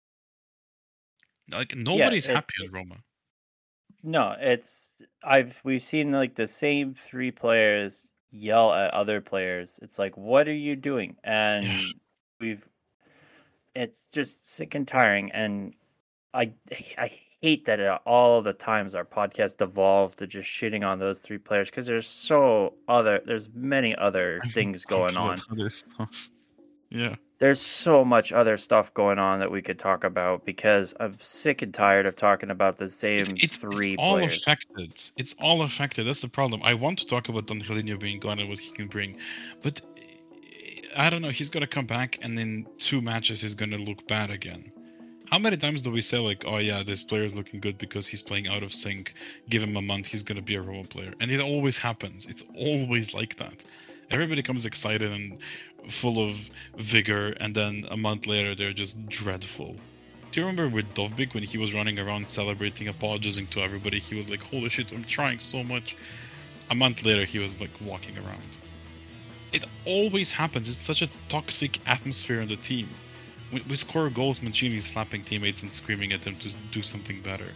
Like nobody's it- happy at Roma. No, it's I've we've seen like the same three players yell at other players. It's like, what are you doing? And Yeah. we've it's just sick and tiring. And I I hate that at all the times our podcast evolved to just shitting on those three players because there's so other there's many other things going on. Other stuff. Yeah. There's so much other stuff going on that we could talk about because I'm sick and tired of talking about the same it, it, three it's all players. affected. It's all affected. That's the problem. I want to talk about Angelino being gone and what he can bring, but I don't know. He's gonna come back and in two matches he's gonna look bad again. How many times do we say like, oh yeah, this player is looking good because he's playing out of sync. Give him a month, he's gonna be a Roma player, and it always happens. It's always like that. Everybody comes excited and full of vigor, and then a month later they're just dreadful. Do you remember with Dovbyk when he was running around celebrating, apologizing to everybody? He was like, holy shit, I'm trying so much. A month later he was like walking around. It always happens. It's such a toxic atmosphere in the team. We, we score goals, Mancini slapping teammates and screaming at them to do something better.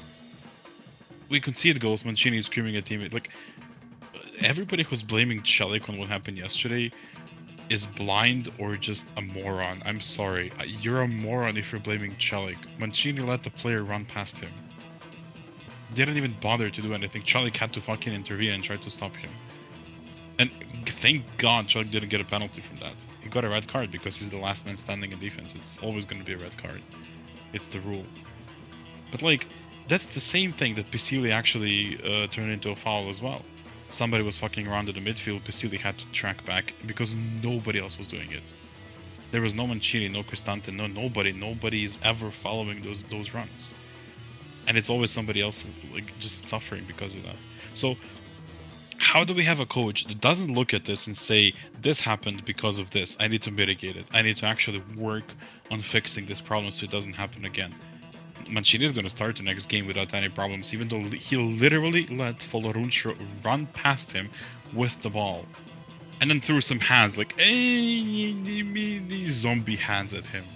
We concede goals, Mancini screaming at teammates. Like, everybody who's blaming Celik on what happened yesterday is blind or just a moron. I'm sorry. You're a moron if you're blaming Celik. Mancini let the player run past him. Didn't even bother to do anything. Celik had to fucking intervene and try to stop him. And thank God Celik didn't get a penalty from that. He got a red card because he's the last man standing in defense. It's always going to be a red card. It's the rule. But like, that's the same thing that Pisili actually uh, turned into a foul as well. Somebody was fucking around in the midfield, Pisili had to track back because nobody else was doing it. There was no Mancini, no Cristante, no nobody. Nobody's ever following those those runs. And it's always somebody else like just suffering because of that. So how do we have a coach that doesn't look at this and say, this happened because of this, I need to mitigate it, I need to actually work on fixing this problem so it doesn't happen again? Mancini is going to start the next game without any problems, even though he literally let Folorunsho run past him with the ball. And then threw some hands, like, hey, zombie hands at him.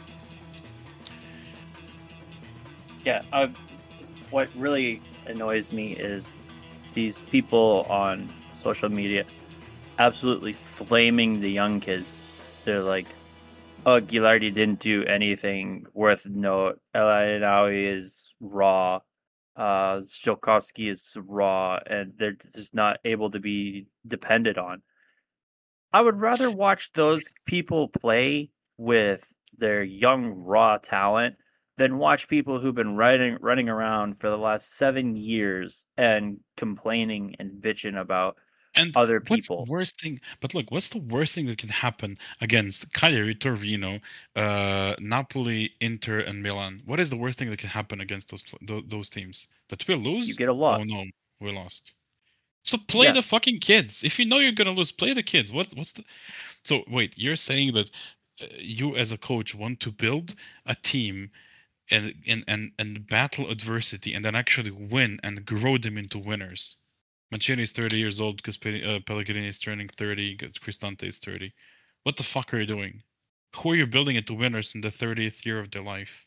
Yeah, uh, what really annoys me is these people on social media absolutely flaming the young kids. They're like, oh, Gilardi didn't do anything worth note. El Ainawi is raw. Uh, Zhilkovsky is raw, and they're just not able to be depended on. I would rather watch those people play with their young, raw talent than watch people who've been running, running around for the last seven years and complaining and bitching about And other what's people. the worst thing? But look, what's the worst thing that can happen against Cagliari, Torino, uh, Napoli, Inter, and Milan? What is the worst thing that can happen against those those, those teams? That we lose? You get a loss. Oh no, we lost. So play Yeah. the fucking kids. If you know you're gonna lose, play the kids. What what's the? So wait, you're saying that uh, you as a coach want to build a team and and and and battle adversity and then actually win and grow them into winners. Mancini is thirty years old because uh, Pellegrini is turning thirty, Cristante is thirty. What the fuck are you doing? Who are you building into winners in the thirtieth year of their life?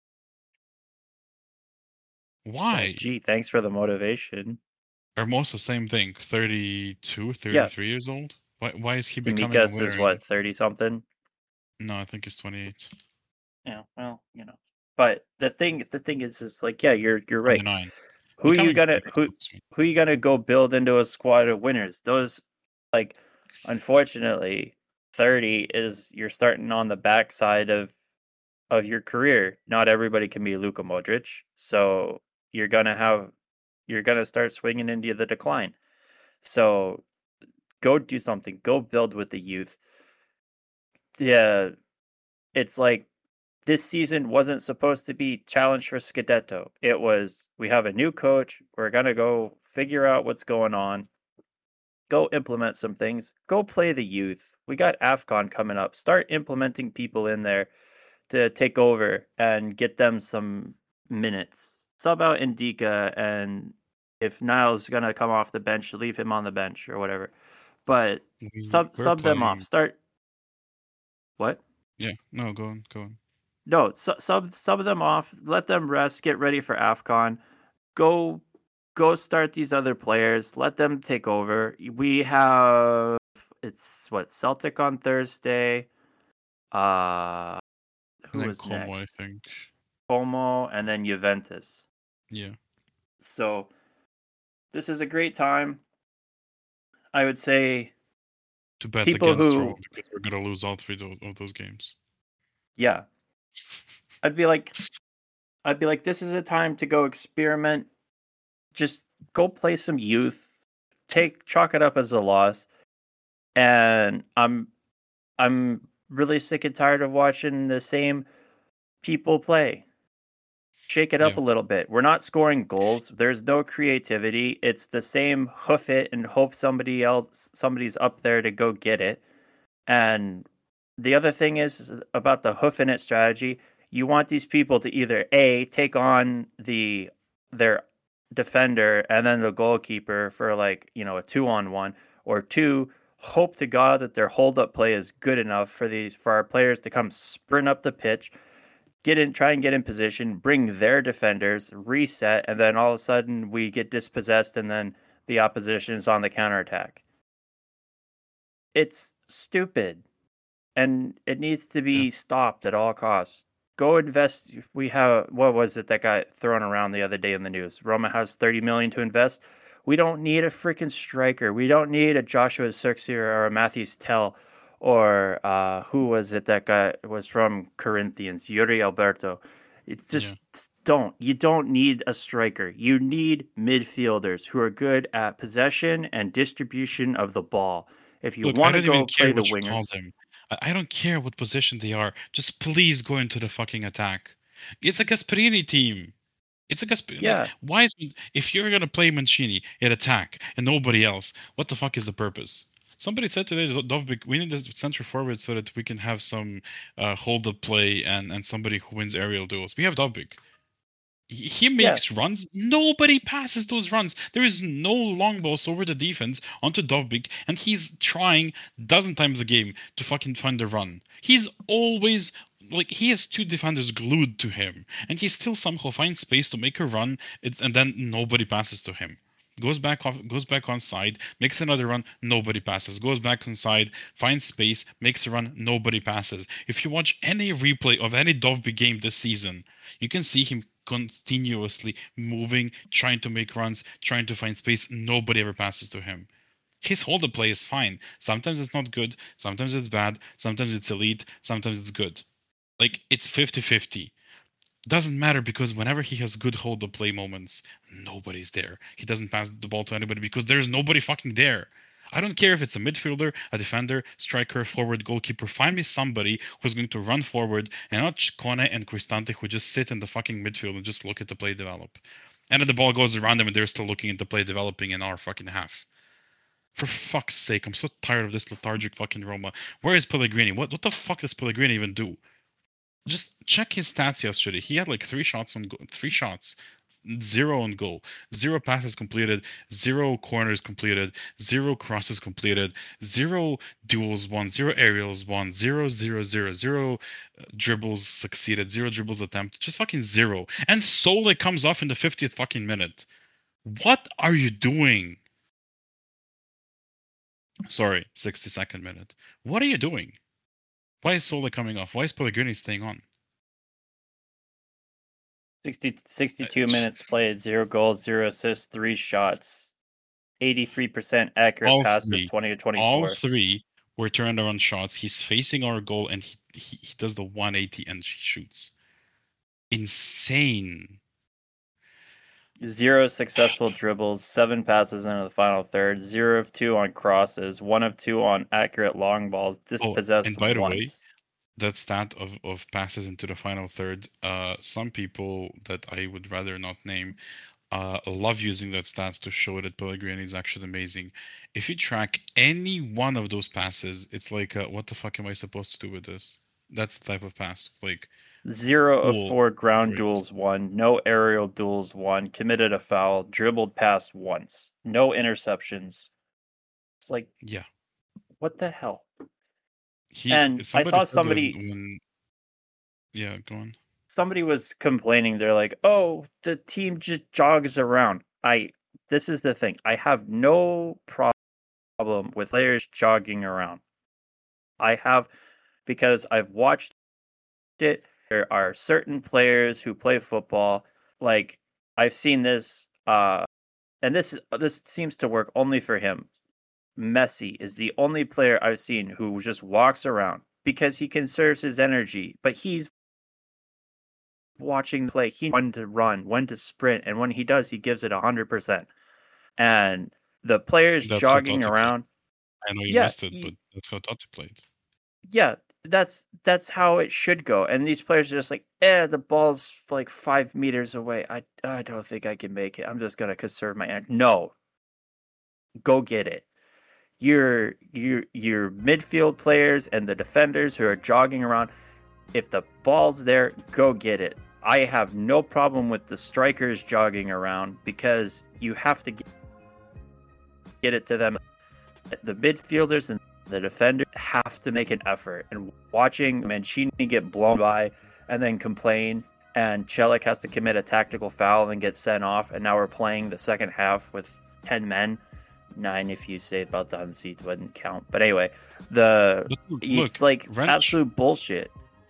Why? Well, gee, thanks for the motivation. Are most the same thing, thirty-two, thirty-three yeah. years old? Why Why is he Stamikas becoming a winner? Is what, thirty-something? No, I think he's twenty-eight. Yeah, well, you know. But the thing the thing is, is like, yeah, you're you're right. twenty-nine. Who are you gonna who who are you gonna go build into a squad of winners? Those, like, unfortunately, thirty is you're starting on the backside of of your career. Not everybody can be Luka Modric, so you're gonna have you're gonna start swinging into the decline. So Go do something. Go build with the youth. Yeah, it's like this season wasn't supposed to be challenge for Scudetto. It was, we have a new coach. We're gonna go figure out what's going on. Go implement some things. Go play the youth. We got AFCON coming up. Start implementing people in there to take over and get them some minutes. Sub out Indika, and if Niles is gonna come off the bench, leave him on the bench or whatever. But We, sub we're sub them off. playing. Start. What? Yeah, no, go on, go on. No, su- sub sub them off. Let them rest. Get ready for AFCON. Go go start these other players. Let them take over. We have it's what Celtic on Thursday. Uh, who And then was Como, I next? think. Como, and then Juventus. Yeah. So this is a great time. I would say To bet people against who- Roma because we're gonna lose all three tho- of those games. yeah. I'd be like I'd be like, this is a time to go experiment. Just go play some youth. Take chalk it up as a loss. And I'm I'm really sick and tired of watching the same people play. Shake it up Yeah. a little bit. We're not scoring goals. There's no creativity. It's the same hoof it and hope somebody else somebody's up there to go get it. And the other thing is about the hoof in it strategy. You want these people to either A, take on the their defender and then the goalkeeper for like, you know, a two on one, or two, hope to God that their hold up play is good enough for these for our players to come sprint up the pitch, get in, try and get in position, bring their defenders, reset, and then all of a sudden we get dispossessed and then the opposition is on the counterattack. It's stupid. And it needs to be Yeah. stopped at all costs. Go invest. We have, what was it that got thrown around the other day in the news? Roma has thirty million to invest. We don't need a freaking striker. We don't need a Joshua Xerxes or a Matthews Tell, or uh, who was it that got was from Corinthians, Yuri Alberto. It's just don't. You don't need a striker. You need midfielders who are good at possession and distribution of the ball. If you Look, I want to don't even go care play the what you call wingers, them. I I don't care what position they are. Just please go into the fucking attack. It's a Gasperini team. It's a Gasperini. Yeah. Like, why is if you're gonna play Mancini in attack and nobody else, what the fuck is the purpose? Somebody said today, Dovbyk, we need a center forward so that we can have some uh, hold up play and and somebody who wins aerial duels. We have Dovbyk. He he makes runs. Nobody passes those runs. There is no long balls over the defense onto Dovbyk, and he's trying dozen times a game to fucking find a run. He's always like he has two defenders glued to him, and he still somehow finds space to make a run. It's, and then nobody passes to him. Goes back off, goes back on side, makes another run. Nobody passes. Goes back on side, finds space, makes a run. Nobody passes. If you watch any replay of any Dovbyk game this season, you can see him continuously moving, trying to make runs, trying to find space. Nobody ever passes to him. His hold up play is fine. Sometimes it's not good, sometimes it's bad, sometimes it's elite, sometimes it's good. Like it's fifty-fifty. Doesn't matter because whenever he has good hold up play moments, nobody's there. He doesn't pass the ball to anybody because there's nobody fucking there. I don't care if it's a midfielder, a defender, striker, forward, goalkeeper. Find me somebody who's going to run forward and not Kone and Cristante who just sit in the fucking midfield and just look at the play develop. And then the ball goes around them and they're still looking at the play developing in our fucking half. For fuck's sake, I'm so tired of this lethargic fucking Roma. Where is Pellegrini? What what the fuck does Pellegrini even do? Just check his stats yesterday. He had like three shots on goal, three shots. Zero on goal, zero passes completed, zero corners completed, zero crosses completed, zero duels won, zero aerials won, zero, zero, zero, zero dribbles succeeded, zero dribbles attempt, just fucking zero. And Sole comes off in the fiftieth fucking minute. What are you doing? Sorry, sixty-second minute. What are you doing? Why is Sole coming off? Why is Pellegrini staying on? sixty, sixty-two minutes played, zero goals, zero assists, three shots, eighty-three percent accurate All passes, three. twenty to twenty-four. All three were turned around shots. He's facing our goal and he, he, he does the one eighty and he shoots. Insane. Zero successful dribbles, seven passes into the final third, zero of two on crosses, one of two on accurate long balls, dispossessed oh, and by the once. way, that stat of, of passes into the final third, uh, some people that I would rather not name uh, love using that stat to show that Pellegrini is actually amazing. If you track any one of those passes, it's like, uh, what the fuck am I supposed to do with this? That's the type of pass. Like, Zero of cool, four ground great. duels won, no aerial duels won, committed a foul, dribbled past once, no interceptions. It's like, Yeah. what the hell? He, And I somebody saw said somebody, when, when, yeah, go on. somebody was complaining. They're like, "Oh, the team just jogs around." I, this is the thing. I have no problem with players jogging around. I have, because I've watched it. There are certain players who play football. Like, I've seen this, uh, and this this seems to work only for him. Messi is the only player I've seen who just walks around because he conserves his energy, but he's watching play. He knows when to run, when to sprint, and when he does, he gives it a hundred percent. And the players That's how jogging Totti played. around, I know you yeah, missed it, y- but that's how Totti played. yeah, that's that's how it should go. And these players are just like, eh, the ball's like five meters away. I I don't think I can make it. I'm just gonna conserve my energy. No, go get it. Your your your midfield players and the defenders who are jogging around. If the ball's there, go get it. I have no problem with the strikers jogging around because you have to get it to them. The midfielders and the defenders have to make an effort. And watching Mancini get blown by and then complain, and Celik has to commit a tactical foul and get sent off, and now we're playing the second half with ten men. Nine if you say Baldanzi wouldn't count. But anyway, the But look, it's look, like Wrench- absolute bullshit.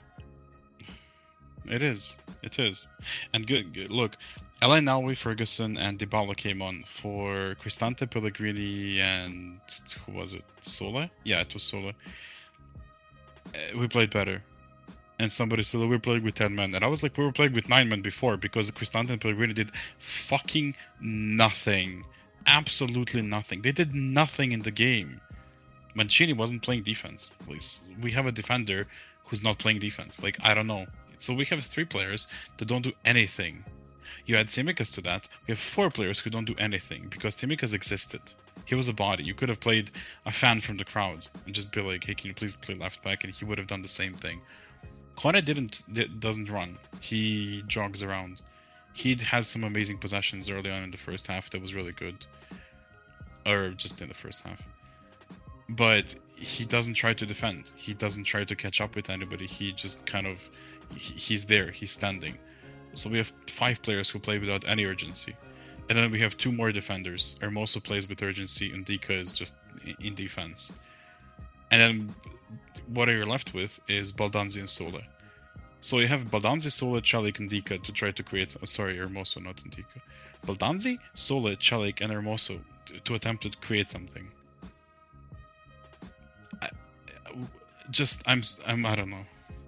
It is. It is. And good, good. Look, El Ainaoui, Ferguson, and Dybala came on for Cristante, Pellegrini, and who was it? Sole? Yeah, it was Sole. Uh, we played better. And somebody said, oh, we're playing with ten men. And I was like, we were playing with nine men before because Cristante and Pellegrini did fucking nothing. Absolutely nothing. They did nothing in the game. Mancini wasn't playing defense. Please. We have a defender who's not playing defense. Like, I don't know. So we have three players that don't do anything. You add Tsimikas to that, we have four players who don't do anything because Tsimikas existed. He was a body. You could have played a fan from the crowd and just be like, hey, can you please play left back? And he would have done the same thing. Kone didn't, doesn't run. He jogs around. He has some amazing possessions early on in the first half that was really good. Or just in the first half. But he doesn't try to defend. He doesn't try to catch up with anybody. He just kind of, he, he's there. He's standing. So we have five players who play without any urgency. And then we have two more defenders. Hermoso plays with urgency and Dika is just in defense. And then what are you left with is Baldanzi and Sole. So you have Baldanzi, Sole, Celik, and Dika to try to create... Uh, sorry, Hermoso, not Dika. Baldanzi, Sole, Celik, and Hermoso to, to attempt to create something. I, just, I'm, I'm, I don't know.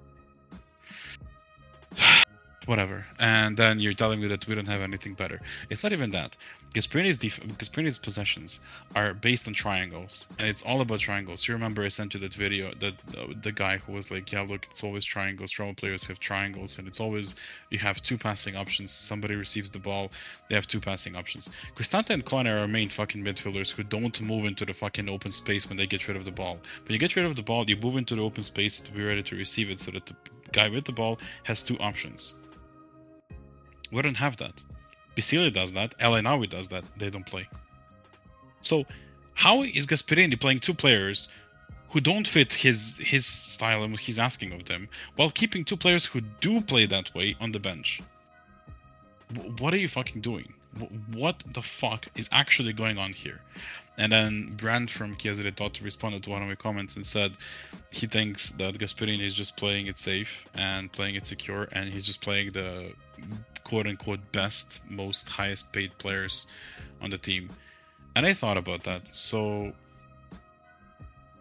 Whatever. And then you're telling me that we don't have anything better. It's not even that. Gasperini's, def- Gasperini's possessions are based on triangles, and it's all about triangles. You remember I sent you that video, that uh, the guy who was like, yeah, look, it's always triangles. Roma players have triangles, and it's always, you have two passing options. Somebody receives the ball, they have two passing options. Cristante and Kone are our main fucking midfielders who don't move into the fucking open space when they get rid of the ball. When you get rid of the ball, you move into the open space to be ready to receive it so that the guy with the ball has two options. We don't have that. Bisili does that. El Ainaoui does that. They don't play. So, how is Gasperini playing two players who don't fit his his style and what he's asking of them, while keeping two players who do play that way on the bench? W- what are you fucking doing? W- what the fuck is actually going on here? And then Brand from Chiesa Tot responded to one of my comments and said he thinks that Gasperini is just playing it safe and playing it secure, and he's just playing the quote-unquote best, most highest paid players on the team. And I thought about that. So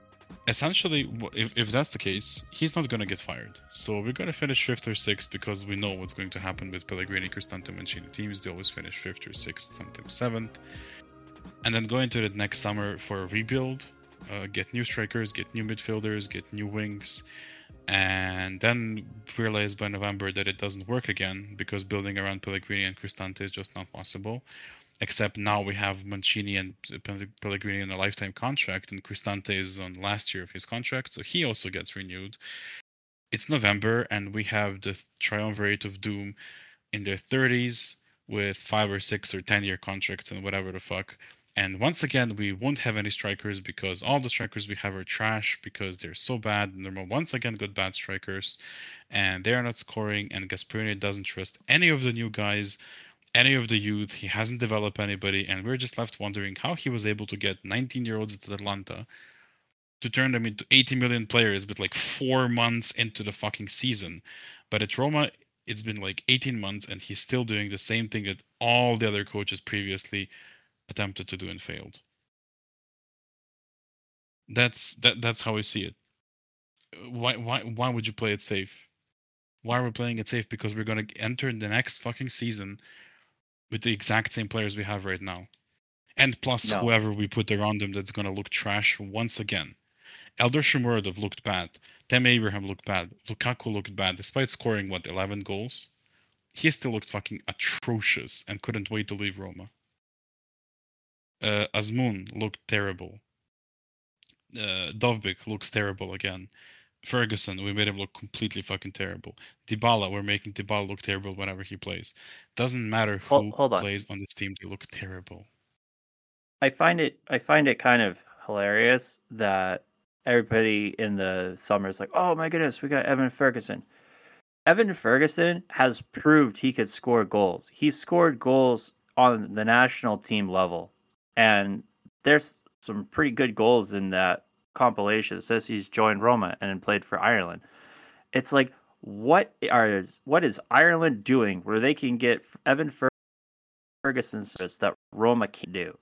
essentially, if, if that's the case, he's not going to get fired. So we're going to finish fifth or sixth because we know what's going to happen with Pellegrini, Cristante, Mancini teams. They always finish fifth or sixth, sometimes seventh. And then go into the next summer for a rebuild, uh, get new strikers, get new midfielders, get new wings, and then realize by November that it doesn't work again because building around Pellegrini and Cristante is just not possible. Except now we have Mancini and Pellegrini on a lifetime contract, and Cristante is on the last year of his contract, so he also gets renewed. It's November, and we have the triumvirate of doom in their thirties with five or six or ten year contracts and whatever the fuck. And once again, we won't have any strikers because all the strikers we have are trash because they're so bad. And they're once again got bad strikers, and they are not scoring. And Gasperini doesn't trust any of the new guys, any of the youth. He hasn't developed anybody, and we're just left wondering how he was able to get nineteen-year-olds at Atlanta to turn them into eighty million players with like four months into the fucking season. But at Roma, it's been like eighteen months, and he's still doing the same thing that all the other coaches previously attempted to do and failed. That's that. That's how I see it. Why? Why? Why would you play it safe? Why are we playing it safe? Because we're gonna enter the next fucking season with the exact same players we have right now, and plus No. whoever we put around them that's gonna look trash once again. Eldar Shomurodov looked bad. Tem Abraham looked bad. Lukaku looked bad, despite scoring what eleven goals. He still looked fucking atrocious and couldn't wait to leave Roma. Uh, Azmoun looked terrible. Uh, Dovbyk looks terrible again. Ferguson, we made him look completely fucking terrible. Dybala, we're making Dybala look terrible whenever he plays. Doesn't matter who Hold, hold on. plays on this team, they look terrible. I find it I find it kind of hilarious that everybody in the summer is like, "Oh my goodness, we got Evan Ferguson." Evan Ferguson has proved he could score goals. He scored goals on the national team level, and there's some pretty good goals in that compilation. It says he's joined Roma and played for Ireland. It's like, what are what is Ireland doing where they can get Evan Ferguson service that Roma can do?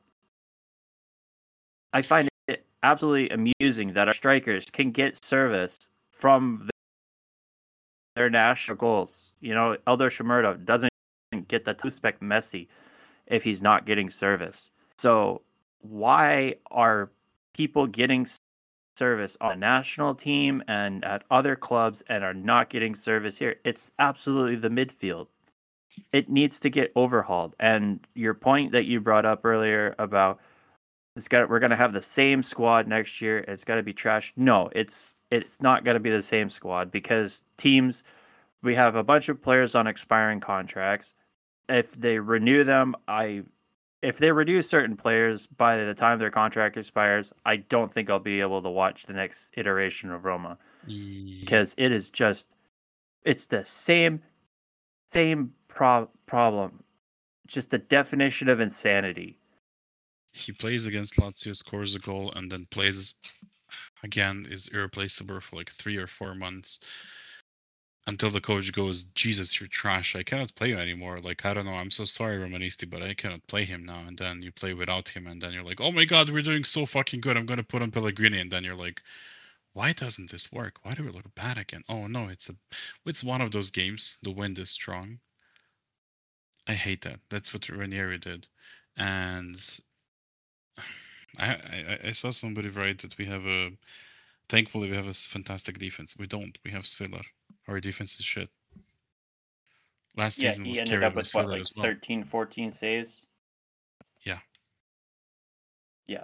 I find it absolutely amusing that our strikers can get service from their national goals. You know, Eldar Shomurodov doesn't get the two-spec Messi if he's not getting service. So why are people getting service on the national team and at other clubs and are not getting service here? It's absolutely the midfield. It needs to get overhauled. And your point that you brought up earlier about it's got we're going to have the same squad next year, it's got to be trash. No, it's it's not going to be the same squad because teams, we have a bunch of players on expiring contracts. If they renew them, I if they renew certain players by the time their contract expires, I don't think I'll be able to watch the next iteration of Roma Yeah. because it is just it's the same same pro- problem, just the definition of insanity. He plays against Lazio, scores a goal, and then plays again, is irreplaceable for like three or four months until the coach goes, Jesus, you're trash. I cannot play you anymore. Like, I don't know. I'm so sorry, Romanisti, but I cannot play him now. And then you play without him, and then you're like, oh my God, we're doing so fucking good. I'm going to put on Pellegrini. And then you're like, why doesn't this work? Why do we look bad again? Oh no, it's a, it's one of those games. The wind is strong. I hate that. That's what Ranieri did. And I, I, I saw somebody write that we have a, thankfully we have a fantastic defense. We don't. We have Svilar. Our defense is shit. Last Yeah, season he was ended carried up by with what, Svilar like as well. thirteen, fourteen saves? Yeah. Yeah.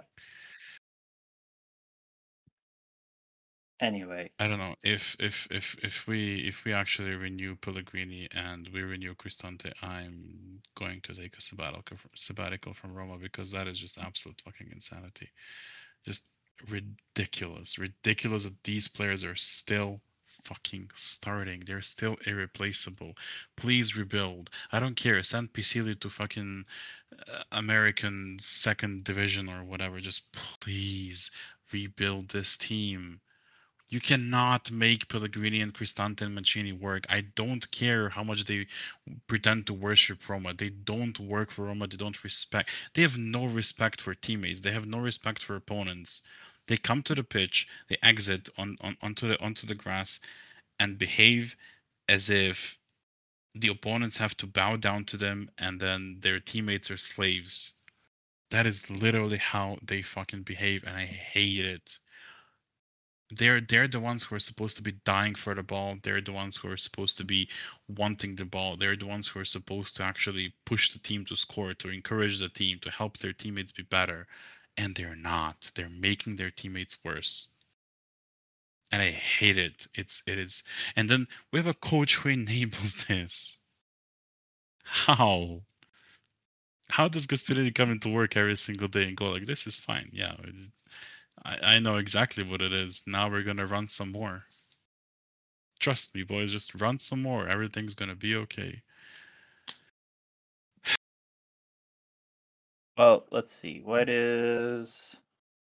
Anyway, I don't know if if if if we if we actually renew Pellegrini and we renew Cristante, I'm going to take a sabbatical from, sabbatical from Roma because that is just absolute fucking insanity. Just ridiculous, ridiculous that these players are still fucking starting. They're still irreplaceable. Please rebuild. I don't care. Send Pisili to fucking uh, American second division or whatever. Just please rebuild this team. You cannot make Pellegrini and Cristante and Mancini work. I don't care how much they pretend to worship Roma. They don't work for Roma. They don't respect. They have no respect for teammates. They have no respect for opponents. They come to the pitch, they exit on, on onto the onto the grass, and behave as if the opponents have to bow down to them, and then their teammates are slaves. That is literally how they fucking behave, and I hate it. They're they're the ones who are supposed to be dying for the ball. They're the ones who are supposed to be wanting the ball. They're the ones who are supposed to actually push the team to score, to encourage the team, to help their teammates be better. And they're not. They're making their teammates worse. And I hate it. It's it is. And then we have a coach who enables this. How? How does Gasperini come into work every single day and go like, this is fine? Yeah, I, I know exactly what it is. Now we're gonna run some more. Trust me, boys, just run some more. Everything's gonna be okay. Well, let's see. What is...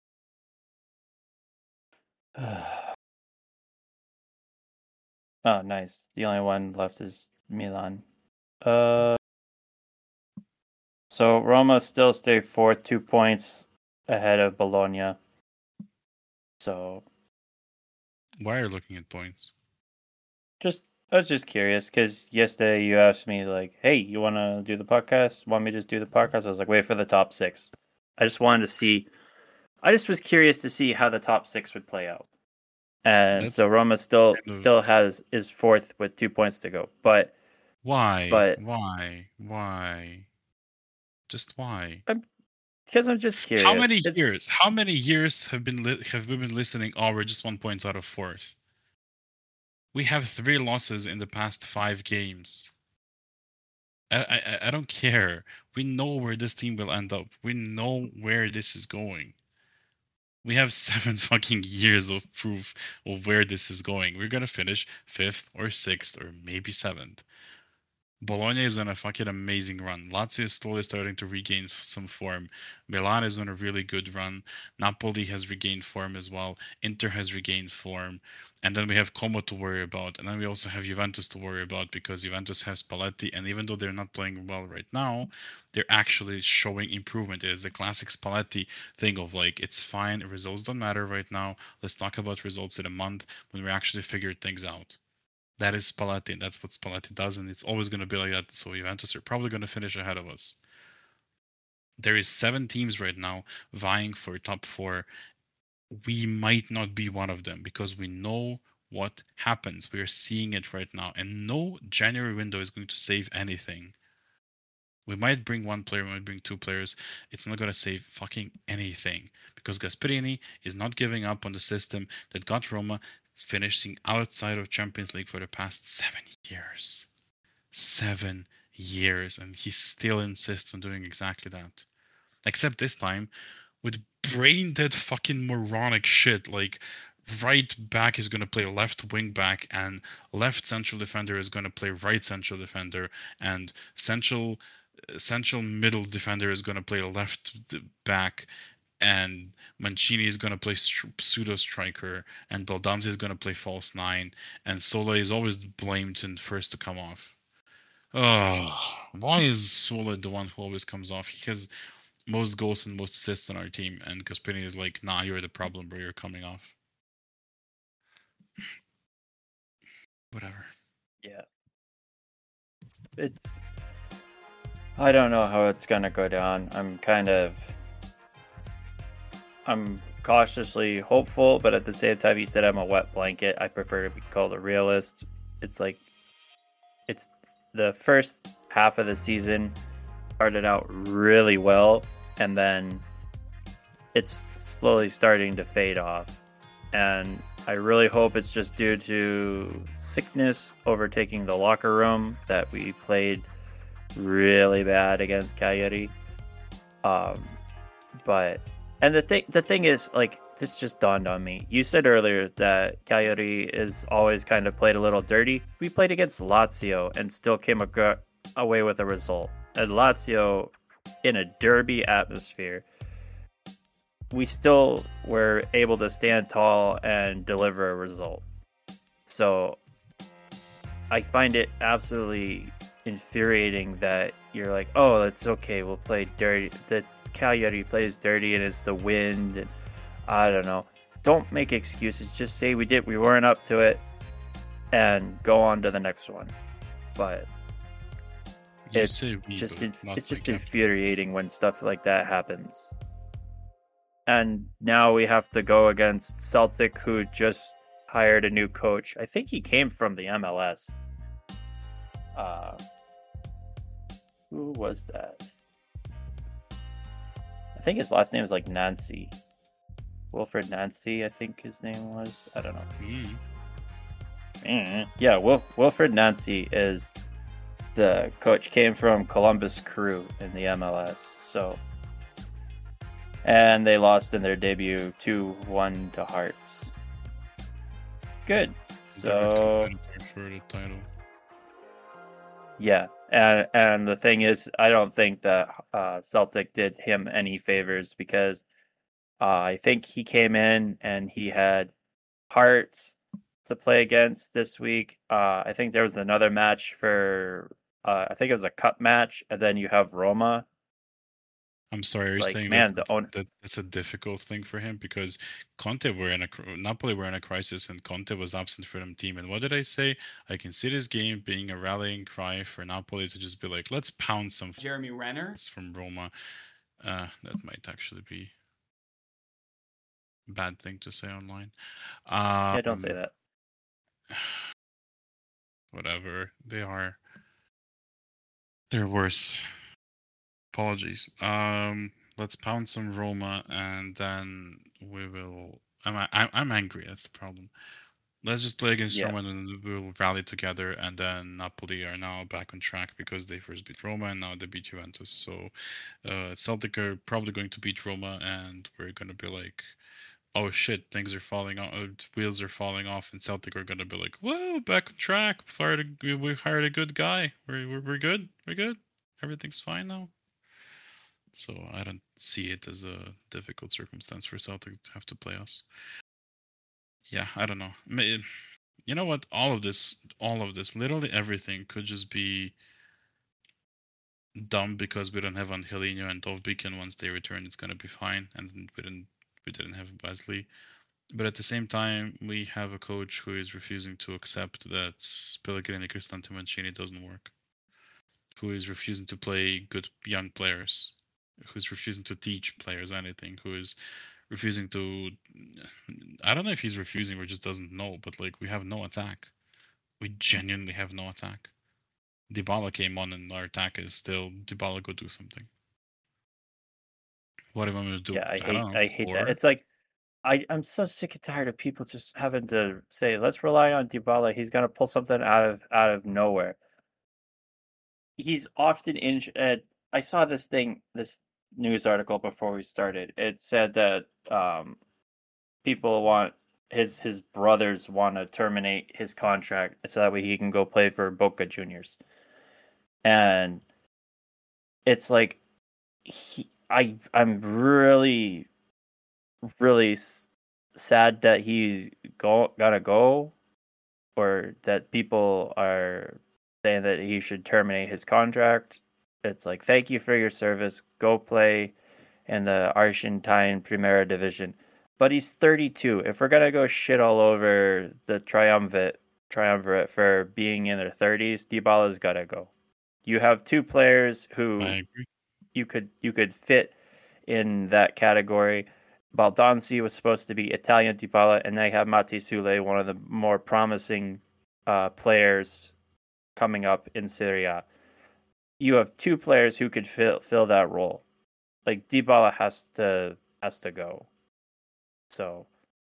Oh, nice. The only one left is Milan. Uh, so Roma still stay fourth, two points ahead of Bologna. So, Why are you looking at points? just I was just curious because yesterday you asked me like, "Hey, you want to do the podcast? Want me to just do the podcast?" I was like, "Wait for the top six." I just wanted to see. I just was curious to see how the top six would play out. And That's so Roma still kind of- still has is fourth with two points to go. But Why? But- why? Why? Just why? because I'm just curious. How many It's- years? How many years have been li- have we been listening? Oh, we're just one point out of fourth. We have three losses in the past five games. I, I I don't care. We know where this team will end up. We know where this is going. We have seven fucking years of proof of where this is going. We're gonna finish fifth or sixth or maybe seventh. Bologna is on a fucking amazing run. Lazio is slowly starting to regain f- some form. Milan is on a really good run. Napoli has regained form as well. Inter has regained form. And then we have Como to worry about. And then we also have Juventus to worry about because Juventus has Spalletti. And even though they're not playing well right now, they're actually showing improvement. It is the classic Spalletti thing of like, it's fine. Results don't matter right now. Let's talk about results in a month when we actually figured things out. That is Spalletti, and that's what Spalletti does, and it's always going to be like that. So Juventus are probably going to finish ahead of us. There is seven teams right now vying for top four. We might not be one of them because we know what happens. We are seeing it right now, and no January window is going to save anything. We might bring one player, we might bring two players. It's not going to save fucking anything because Gasperini is not giving up on the system that got Roma finishing outside of Champions League for the past seven years. Seven years, and he still insists on doing exactly that. Except this time with brain dead fucking moronic shit like right back is going to play left wing back and left central defender is going to play right central defender and central central middle defender is going to play left back and Mancini is going to play pseudo striker and Baldanzi is going to play false nine and Sola is always blamed and first to come off. Oh, why is Sola the one who always comes off? He has most goals and most assists on our team and Gasperini is like, nah, you're the problem, bro, you're coming off. Whatever. Yeah. It's I don't know how it's gonna go down. I'm kind of I'm cautiously hopeful, but at the same time, you said I'm a wet blanket. I prefer to be called a realist. It's like, it's the first half of the season started out really well, and then it's slowly starting to fade off. And I really hope it's just due to sickness overtaking the locker room that we played really bad against Cagliari. Um, but And the thing, the thing is, like, this just dawned on me. You said earlier that Cagliari is always kind of played a little dirty. We played against Lazio and still came ag- away with a result. And Lazio, in a derby atmosphere, we still were able to stand tall and deliver a result. So I find it absolutely infuriating that you're like, oh, it's okay, we'll play dirty. The Cagliari plays dirty and it's the wind and I don't know. don't make excuses. Just say we did, we weren't up to it, and go on to the next one. But You it's say we, just but inf- not it's just like after. infuriating when stuff like that happens. And now we have to go against Celtic, who just hired a new coach. I think he came from the M L S. Uh, who was that? I think his last name is like Nancy. Wilfred Nancy, I think his name was. I don't know. Mm. Mm. Yeah, Wil- Wilfred Nancy is the coach. Came from Columbus Crew in the M L S. So, and they lost in their debut two one to Hearts. Good. They were So competitor for the title. yeah, and and the thing is, I don't think that uh, Celtic did him any favors because uh, I think he came in and he had Hearts to play against this week. Uh, I think there was another match for, uh, I think it was a cup match, and then you have Roma. I'm sorry, are you It's like, saying man, that, the own- that that's a difficult thing for him because Conte were in a cr- Napoli were in a crisis and Conte was absent from the team. And what did I say? I can see this game being a rallying cry for Napoli to just be like, let's pound some Jeremy Renner. f- from Roma. Uh, that might actually be a bad thing to say online. Um, yeah, don't say that. Whatever, they are. They're worse. Apologies. Um, let's pound some Roma, and then we will. I'm I'm, I'm angry. That's the problem. Let's just play against Yeah. Roma, and we will rally together. And then Napoli are now back on track because they first beat Roma, and now they beat Juventus. So uh, Celtic are probably going to beat Roma, and we're gonna be like, oh shit, things are falling off, uh, wheels are falling off, and Celtic are gonna be like, whoa, back on track. We fired a, we- we hired a good guy. We're, we're we're good. We're good. Everything's fine now. So I don't see it as a difficult circumstance for Celtic to have to play us. Yeah, I don't know. May- You know what? All of this, all of this, literally everything could just be dumb because we don't have Angelino and Dovbyk, once they return, it's gonna be fine. And we didn't, we didn't have Wesley. But at the same time, we have a coach who is refusing to accept that Pellegrini Cristante Mancini doesn't work. Who is refusing to play good young players. Who's refusing to teach players anything. Who is refusing to. I don't know if he's refusing or just doesn't know, but like we have no attack. We genuinely have no attack. Dybala came on and our attack is still Dybala, go do something. What do you want me to do? Yeah, I hate don't know, I hate that. score? It's like I I'm so sick and tired of people just having to say, let's rely on Dybala. He's gonna pull something out of out of nowhere. He's often injured. Uh, I saw this thing, this news article before we started. It said that um, people want his his brothers want to terminate his contract so that way he can go play for Boca Juniors. And it's like he, I I'm really really s- sad that he's go gotta go, or that people are saying that he should terminate his contract. It's like, thank you for your service. Go play in the Argentine Primera Division. But he's thirty-two. If we're gonna go shit all over the triumvirate, triumvirate for being in their thirties, Dybala's gotta go. You have two players who I agree. you could you could fit in that category. Baldanzi was supposed to be Italian Dybala, and they have Mati Sule, one of the more promising uh, players coming up in Serie A. You have two players who could fill fill that role. Like Dybala has to has to go. So,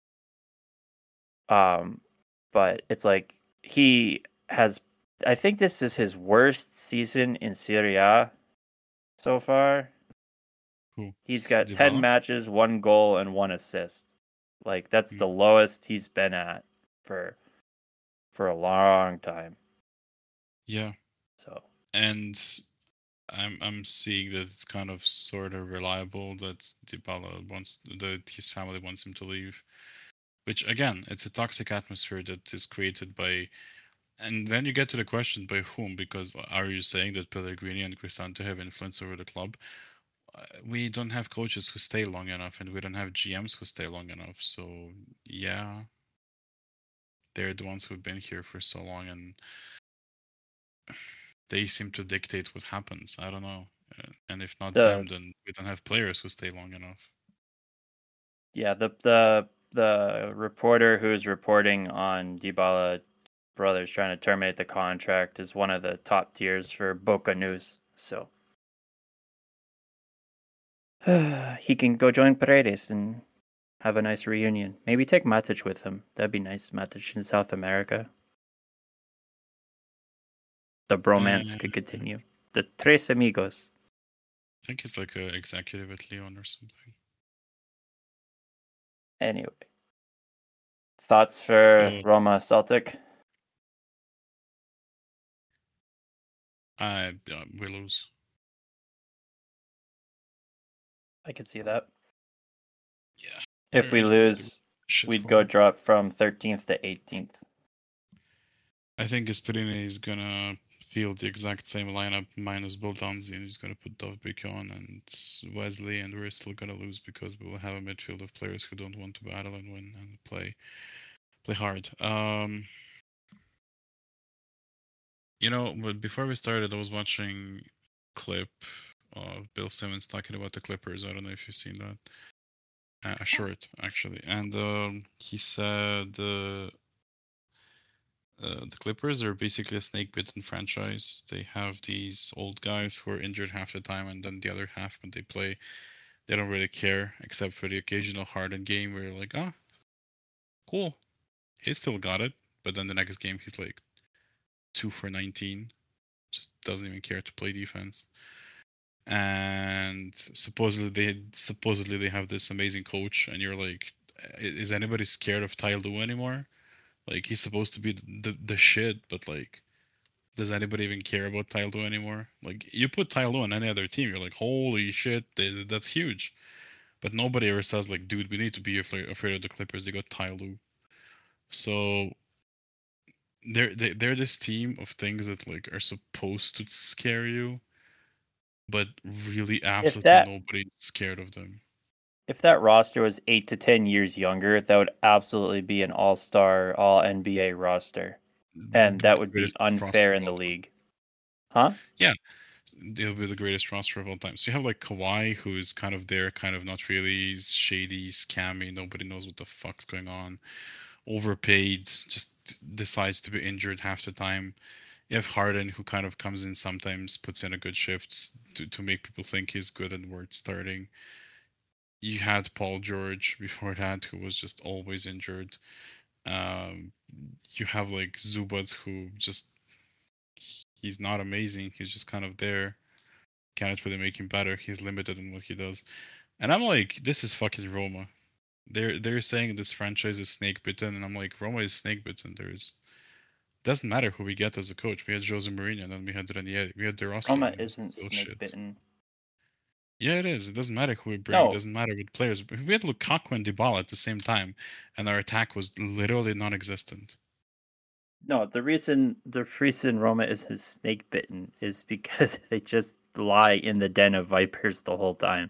um, but it's like he has. I think this is his worst season in Serie A so far. Who? He's got Dybala? ten matches, one goal, and one assist. Like that's Hmm. the lowest he's been at for for a long time. Yeah. So And I'm I'm seeing that it's kind of sort of reliable that Dybala wants that his family wants him to leave, which again, it's a toxic atmosphere that is created by. And then you get to the question by whom? Because are you saying that Pellegrini and Cristante have influence over the club? we don't have coaches who stay long enough, and we don't have G Ms who stay long enough. So yeah, they're the ones who've been here for so long, and they seem to dictate what happens. I don't know. Uh, And if not The them, then we don't have players who stay long enough. yeah, the the the reporter who's reporting on Dybala brothers trying to terminate the contract is one of the top tiers for Boca News. So he can go join Paredes and have a nice reunion. Maybe take Matic with him. That'd be nice. Matic in South America. The bromance Uh, could continue. The Tres Amigos. I think it's like a executive at Leon or something. Anyway. Thoughts for So Roma Celtic? I uh, we lose. I can see that. Yeah. If we We're- lose, shit we'd for go it. drop from thirteenth to eighteenth. I think Gasperini is gonna field the exact same lineup minus Boltanzi, and he's gonna put Dovbyk on and Wesley, and we're still gonna lose because we will have a midfield of players who don't want to battle and win and play play hard. Um, you know, but before we started, I was watching a clip of Bill Simmons talking about the Clippers. I don't know if you've seen that. Uh, a short, actually, and um, he said. Uh, Uh, the Clippers are basically a snake bitten franchise. They have these old guys who are injured half the time, and then the other half, when they play, they don't really care, except for the occasional Harden game where you're like, ah, cool, he still got it. But then the next game, he's like two for nineteen, just doesn't even care to play defense. And supposedly they supposedly they have this amazing coach, and you're like, is anybody scared of Ty Lue anymore? Like he's supposed to be the the shit, but like, does anybody even care about Ty Lue anymore? Like you put Ty Lue on any other team, you're like, holy shit, they, that's huge. But nobody ever says like, dude, we need to be afraid, afraid of the Clippers. They got Ty Lue. So they're they, they're this team of things that like are supposed to scare you, but really absolutely that- nobody's scared of them. If that roster was eight to ten years younger, that would absolutely be an all-star, all N B A roster. And that would be Greatest roster unfair of in the all time. league. Huh? They'll be the greatest roster of all time. So you have like Kawhi, who is kind of there, kind of not really. He's shady, scammy. Nobody knows what the fuck's going on. Overpaid, just decides to be injured half the time. You have Harden, who kind of comes in sometimes, puts in a good shift to, to make people think he's good and worth starting. You had Paul George before that, who was just always injured. Um, you have like Zubats, who just he's not amazing. He's just kind of there. Can't really make him better. He's limited in what he does. And I'm like, this is fucking Roma. They're they're saying this franchise is snake bitten, and I'm like, Roma is snake bitten. There's doesn't matter who we get as a coach. We had Jose Mourinho, and then we had Ranieri. We had De Rossi. Roma and it was isn't still snake shit. bitten. Yeah, it is. It doesn't matter who we bring. No. It doesn't matter with players. If we had Lukaku and Dybala at the same time, and our attack was literally non-existent. No, the reason the reason Roma isn't snake bitten is because they just lie in the den of vipers the whole time.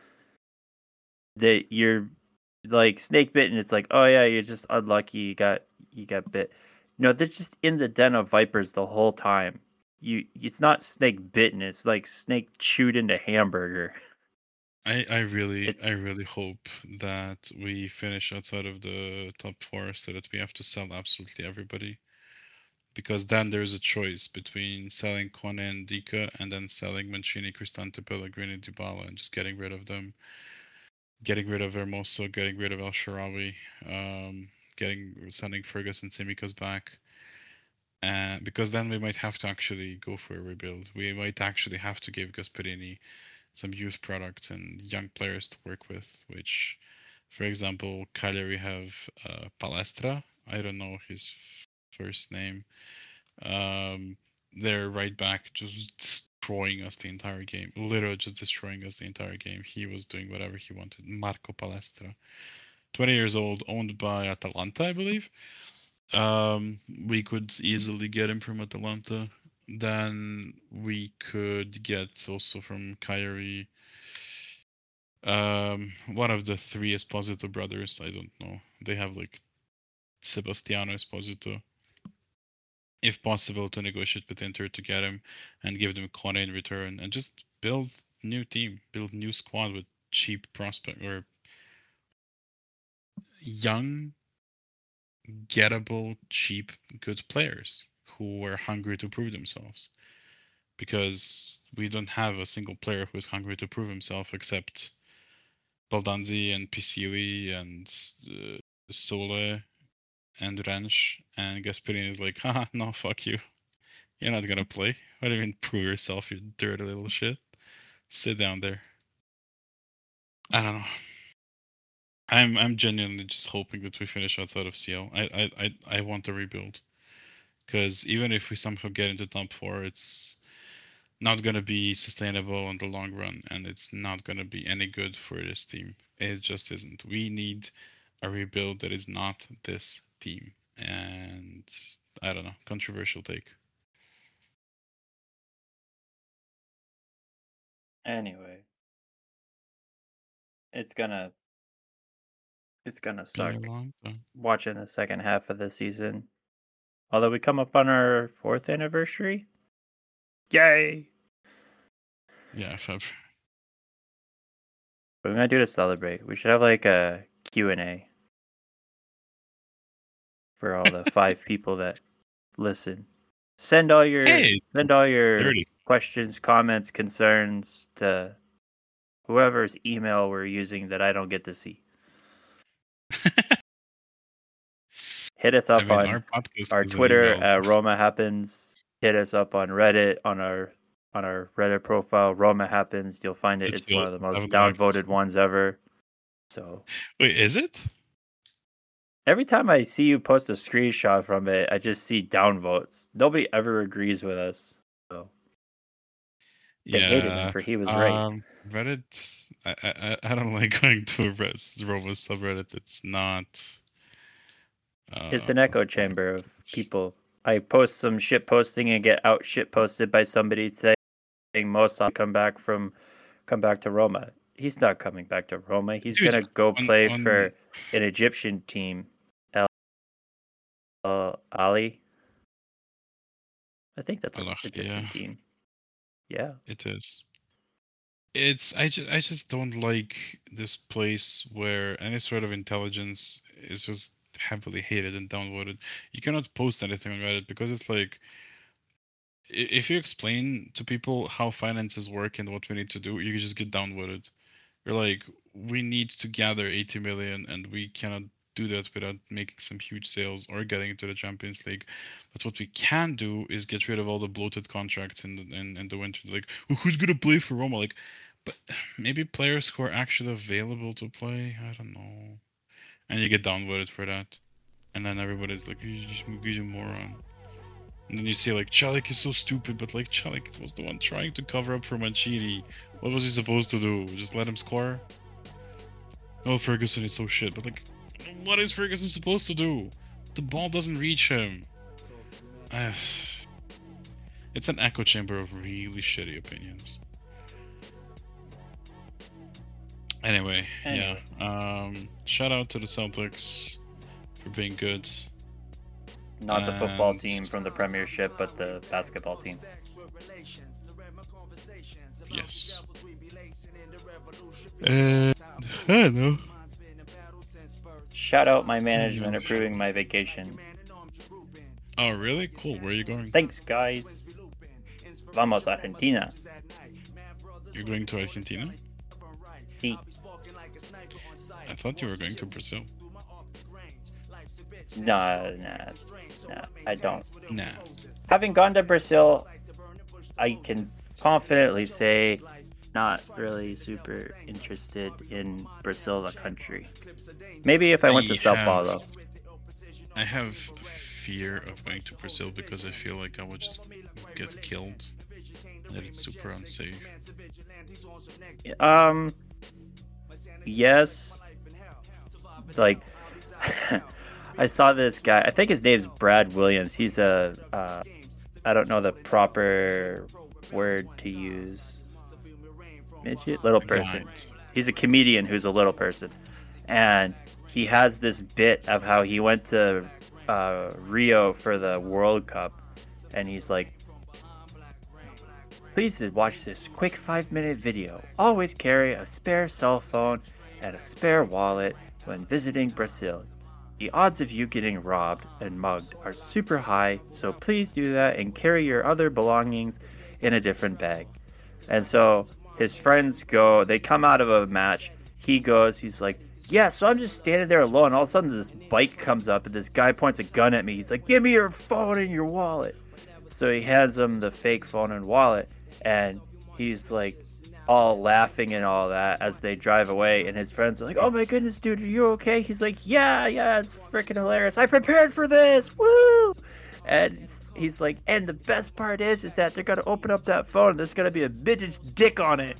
That you're like snake bitten, it's like, oh yeah, you're just unlucky, you got you got bit. No, they're just in the den of vipers the whole time. You it's not snake bitten, it's like snake chewed into hamburger. I, I really It- I really hope that we finish outside of the top four so that we have to sell absolutely everybody. Because then there's a choice between selling Kone and Dika and then selling Mancini, Cristante, Pellegrini, Dybala, and just getting rid of them. Getting rid of Hermoso, getting rid of El Sharawi, um, getting sending Ferguson Tsimikas back. And because then we might have to actually go for a rebuild. We might actually have to give Gasperini some youth products and young players to work with, which, for example, Cagliari have uh, Palestra. I don't know his first name. Um, they're right back, just destroying us the entire game. Literally just destroying us the entire game. He was doing whatever he wanted. Marco Palestra, twenty years old, owned by Atalanta, I believe. Um, we could easily get him from Atalanta. Then we could get also from Cagliari. Um, one of the three Esposito brothers. I don't know. They have like Sebastiano Esposito. If possible, to negotiate with Inter to get him and give them Kone in return, and just build new team, build new squad with cheap prospect or young, gettable, cheap, good players who are hungry to prove themselves. Because we don't have a single player who is hungry to prove himself except Baldanzi and Pisili and uh, Sole and Rensch, and Gasperini is like, haha, no, fuck you. You're not gonna play. What do you mean prove yourself, you dirty little shit? Sit down there. I don't know. I'm I'm genuinely just hoping that we finish outside of C L. I I I, I want to rebuild. Because even if we somehow get into top four, it's not gonna be sustainable in the long run, and it's not gonna be any good for this team. It just isn't. We need a rebuild that is not this team. And I don't know, controversial take. Anyway, it's gonna it's gonna Be suck a long time. watching the second half of the season. Although we come up on our fourth anniversary. Yay! Yeah, Feb. What are we gonna do to celebrate? We should have like a Q and A for all the five people that listen. Send all your Hey, send all your thirty. questions, comments, concerns to whoever's email we're using that I don't get to see. Hit us up I mean, on our podcast our is an Twitter email. at Roma Happens. Hit us up on Reddit on our on our Reddit profile, Roma Happens. You'll find it. It's It's one of yours. the I most haven't liked downvoted it. ones ever. So Wait, is it? every time I see you post a screenshot from it, I just see downvotes. Nobody ever agrees with us. So they hated him Yeah. for he was right. Um, Reddit. I, I I don't like going to a Res- Robo subreddit. It's not. Uh, It's an echo what's the word? chamber of people. I post some shit posting and get out shit posted by somebody saying most I'll come back from come back to Roma. He's not coming back to Roma. He's Dude, gonna go on- play on- for an Egyptian team. El uh, Ali. I think that's an Al- Egyptian yeah. team. Yeah. It is. It's I just I just don't like this place where any sort of intelligence is just heavily hated and downvoted. You cannot post anything on Reddit because it's like i- if you explain to people how finances work and what we need to do, you just get downvoted. You're like, we need to gather eighty million and we cannot do that without making some huge sales or getting into the Champions League. But what we can do is get rid of all the bloated contracts in the in, in the winter. Like, well, who's gonna play for Roma? Like, but maybe players who are actually available to play. I don't know. And you get downvoted for that. And then everybody's like, you're just you're a moron. And then you see like Celik is so stupid, but like Celik was the one trying to cover up for Mancini. What was he supposed to do? Just let him score? Oh, Ferguson is so shit, but like, what is Ferguson supposed to do? The ball doesn't reach him. It's an echo chamber of really shitty opinions. Anyway, Anyway. yeah. Um, shout out to the Celtics for being good. Not the football And- team from the Premiership, but the basketball team. Yes. And I don't know. Shout out my management approving my vacation. Oh, really? Cool. Where are you going? Thanks, guys. Vamos, Argentina. You're going to Argentina? See, I thought you were going to Brazil. nah, nah, nah, I don't. Nah. Having gone to Brazil, I can confidently say not really super interested in Brazil, the country. Maybe if I went to I Sao have- Paulo. I have fear of going to Brazil because I feel like I would just get killed. That it's super unsafe. Um, yes. Like, I saw this guy. I think his name's Brad Williams. He's a, uh, I don't know the proper word to use. Midget, little person. Giant. he's a comedian who's a little person, and he has this bit of how he went to uh, Rio for the World Cup, and he's like, please watch this quick five minute video. Always carry a spare cell phone and a spare wallet when visiting Brazil. The odds of you getting robbed and mugged are super high, so please do that and carry your other belongings in a different bag. And so his friends go, they come out of a match, he goes, he's like, yeah, so I'm just standing there alone. All of a sudden this bike comes up and this guy points a gun at me. He's like, give me your phone and your wallet. So he hands him the fake phone and wallet, and he's like all laughing and all that as they drive away, and his friends are like, oh my goodness, dude, are you okay? He's like, yeah, yeah, it's freaking hilarious. I prepared for this, woo! And he's like, and the best part is, is that they're gonna open up that phone and there's gonna be a midget's dick on it.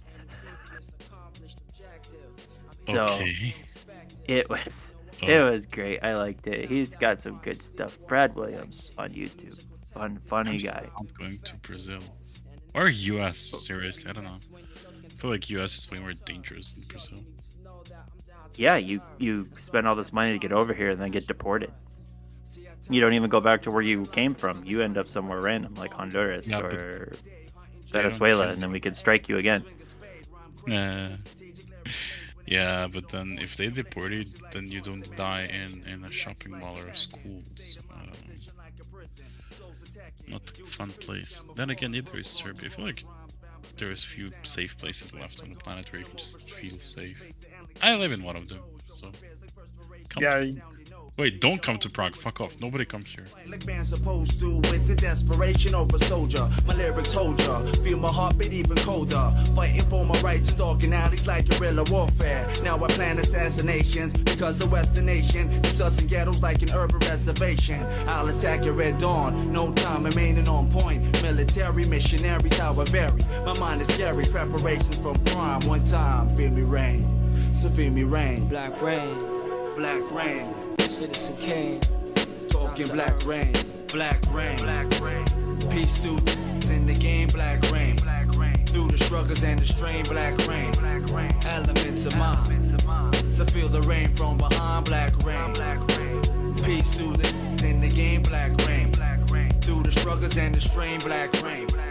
So Okay. it was, Oh. it was great. I liked it. He's got some good stuff. Brad Williams on YouTube, fun, funny I'm guy. not going to Brazil or U S. Seriously, I don't know. I feel like U S is way more dangerous than Brazil. Yeah, you you spend all this money to get over here and then get deported. You don't even go back to where you came from. You end up somewhere random, like Honduras Yeah, or don't Venezuela, care. and then we could strike you again. Uh, yeah, but then if they deport you, then you don't die in, in a shopping mall or a school. So, I don't know. Not a fun place. Then again, neither is Serbia. I feel like there is few safe places left on the planet where you can just feel safe. I live in one of them, so. Come to- Wait, don't come to Prague. Fuck off. Nobody comes here. Like man supposed to, with the desperation of a soldier. My lyrics hold ya, feel my heartbeat even colder. Fighting for my rights in dark alleys like guerrilla warfare. Now I plan assassinations because the Western nation keeps us in ghettos like an urban reservation. I'll attack your red dawn, no time remaining on point. Military missionaries, how I vary. My mind is scary, preparations from crime. One time, feel me rain, so feel me rain. Black rain, Black rain. Citizen Kane. Talking black rain, black rain, black rain. Peace through in the game, black rain, black rain. Through the struggles and the strain, black rain, black rain. Elements of mine, to feel the rain from behind, black rain, black rain. Peace through the in the game, black rain, black rain. Through the struggles and the strain, black rain, black rain.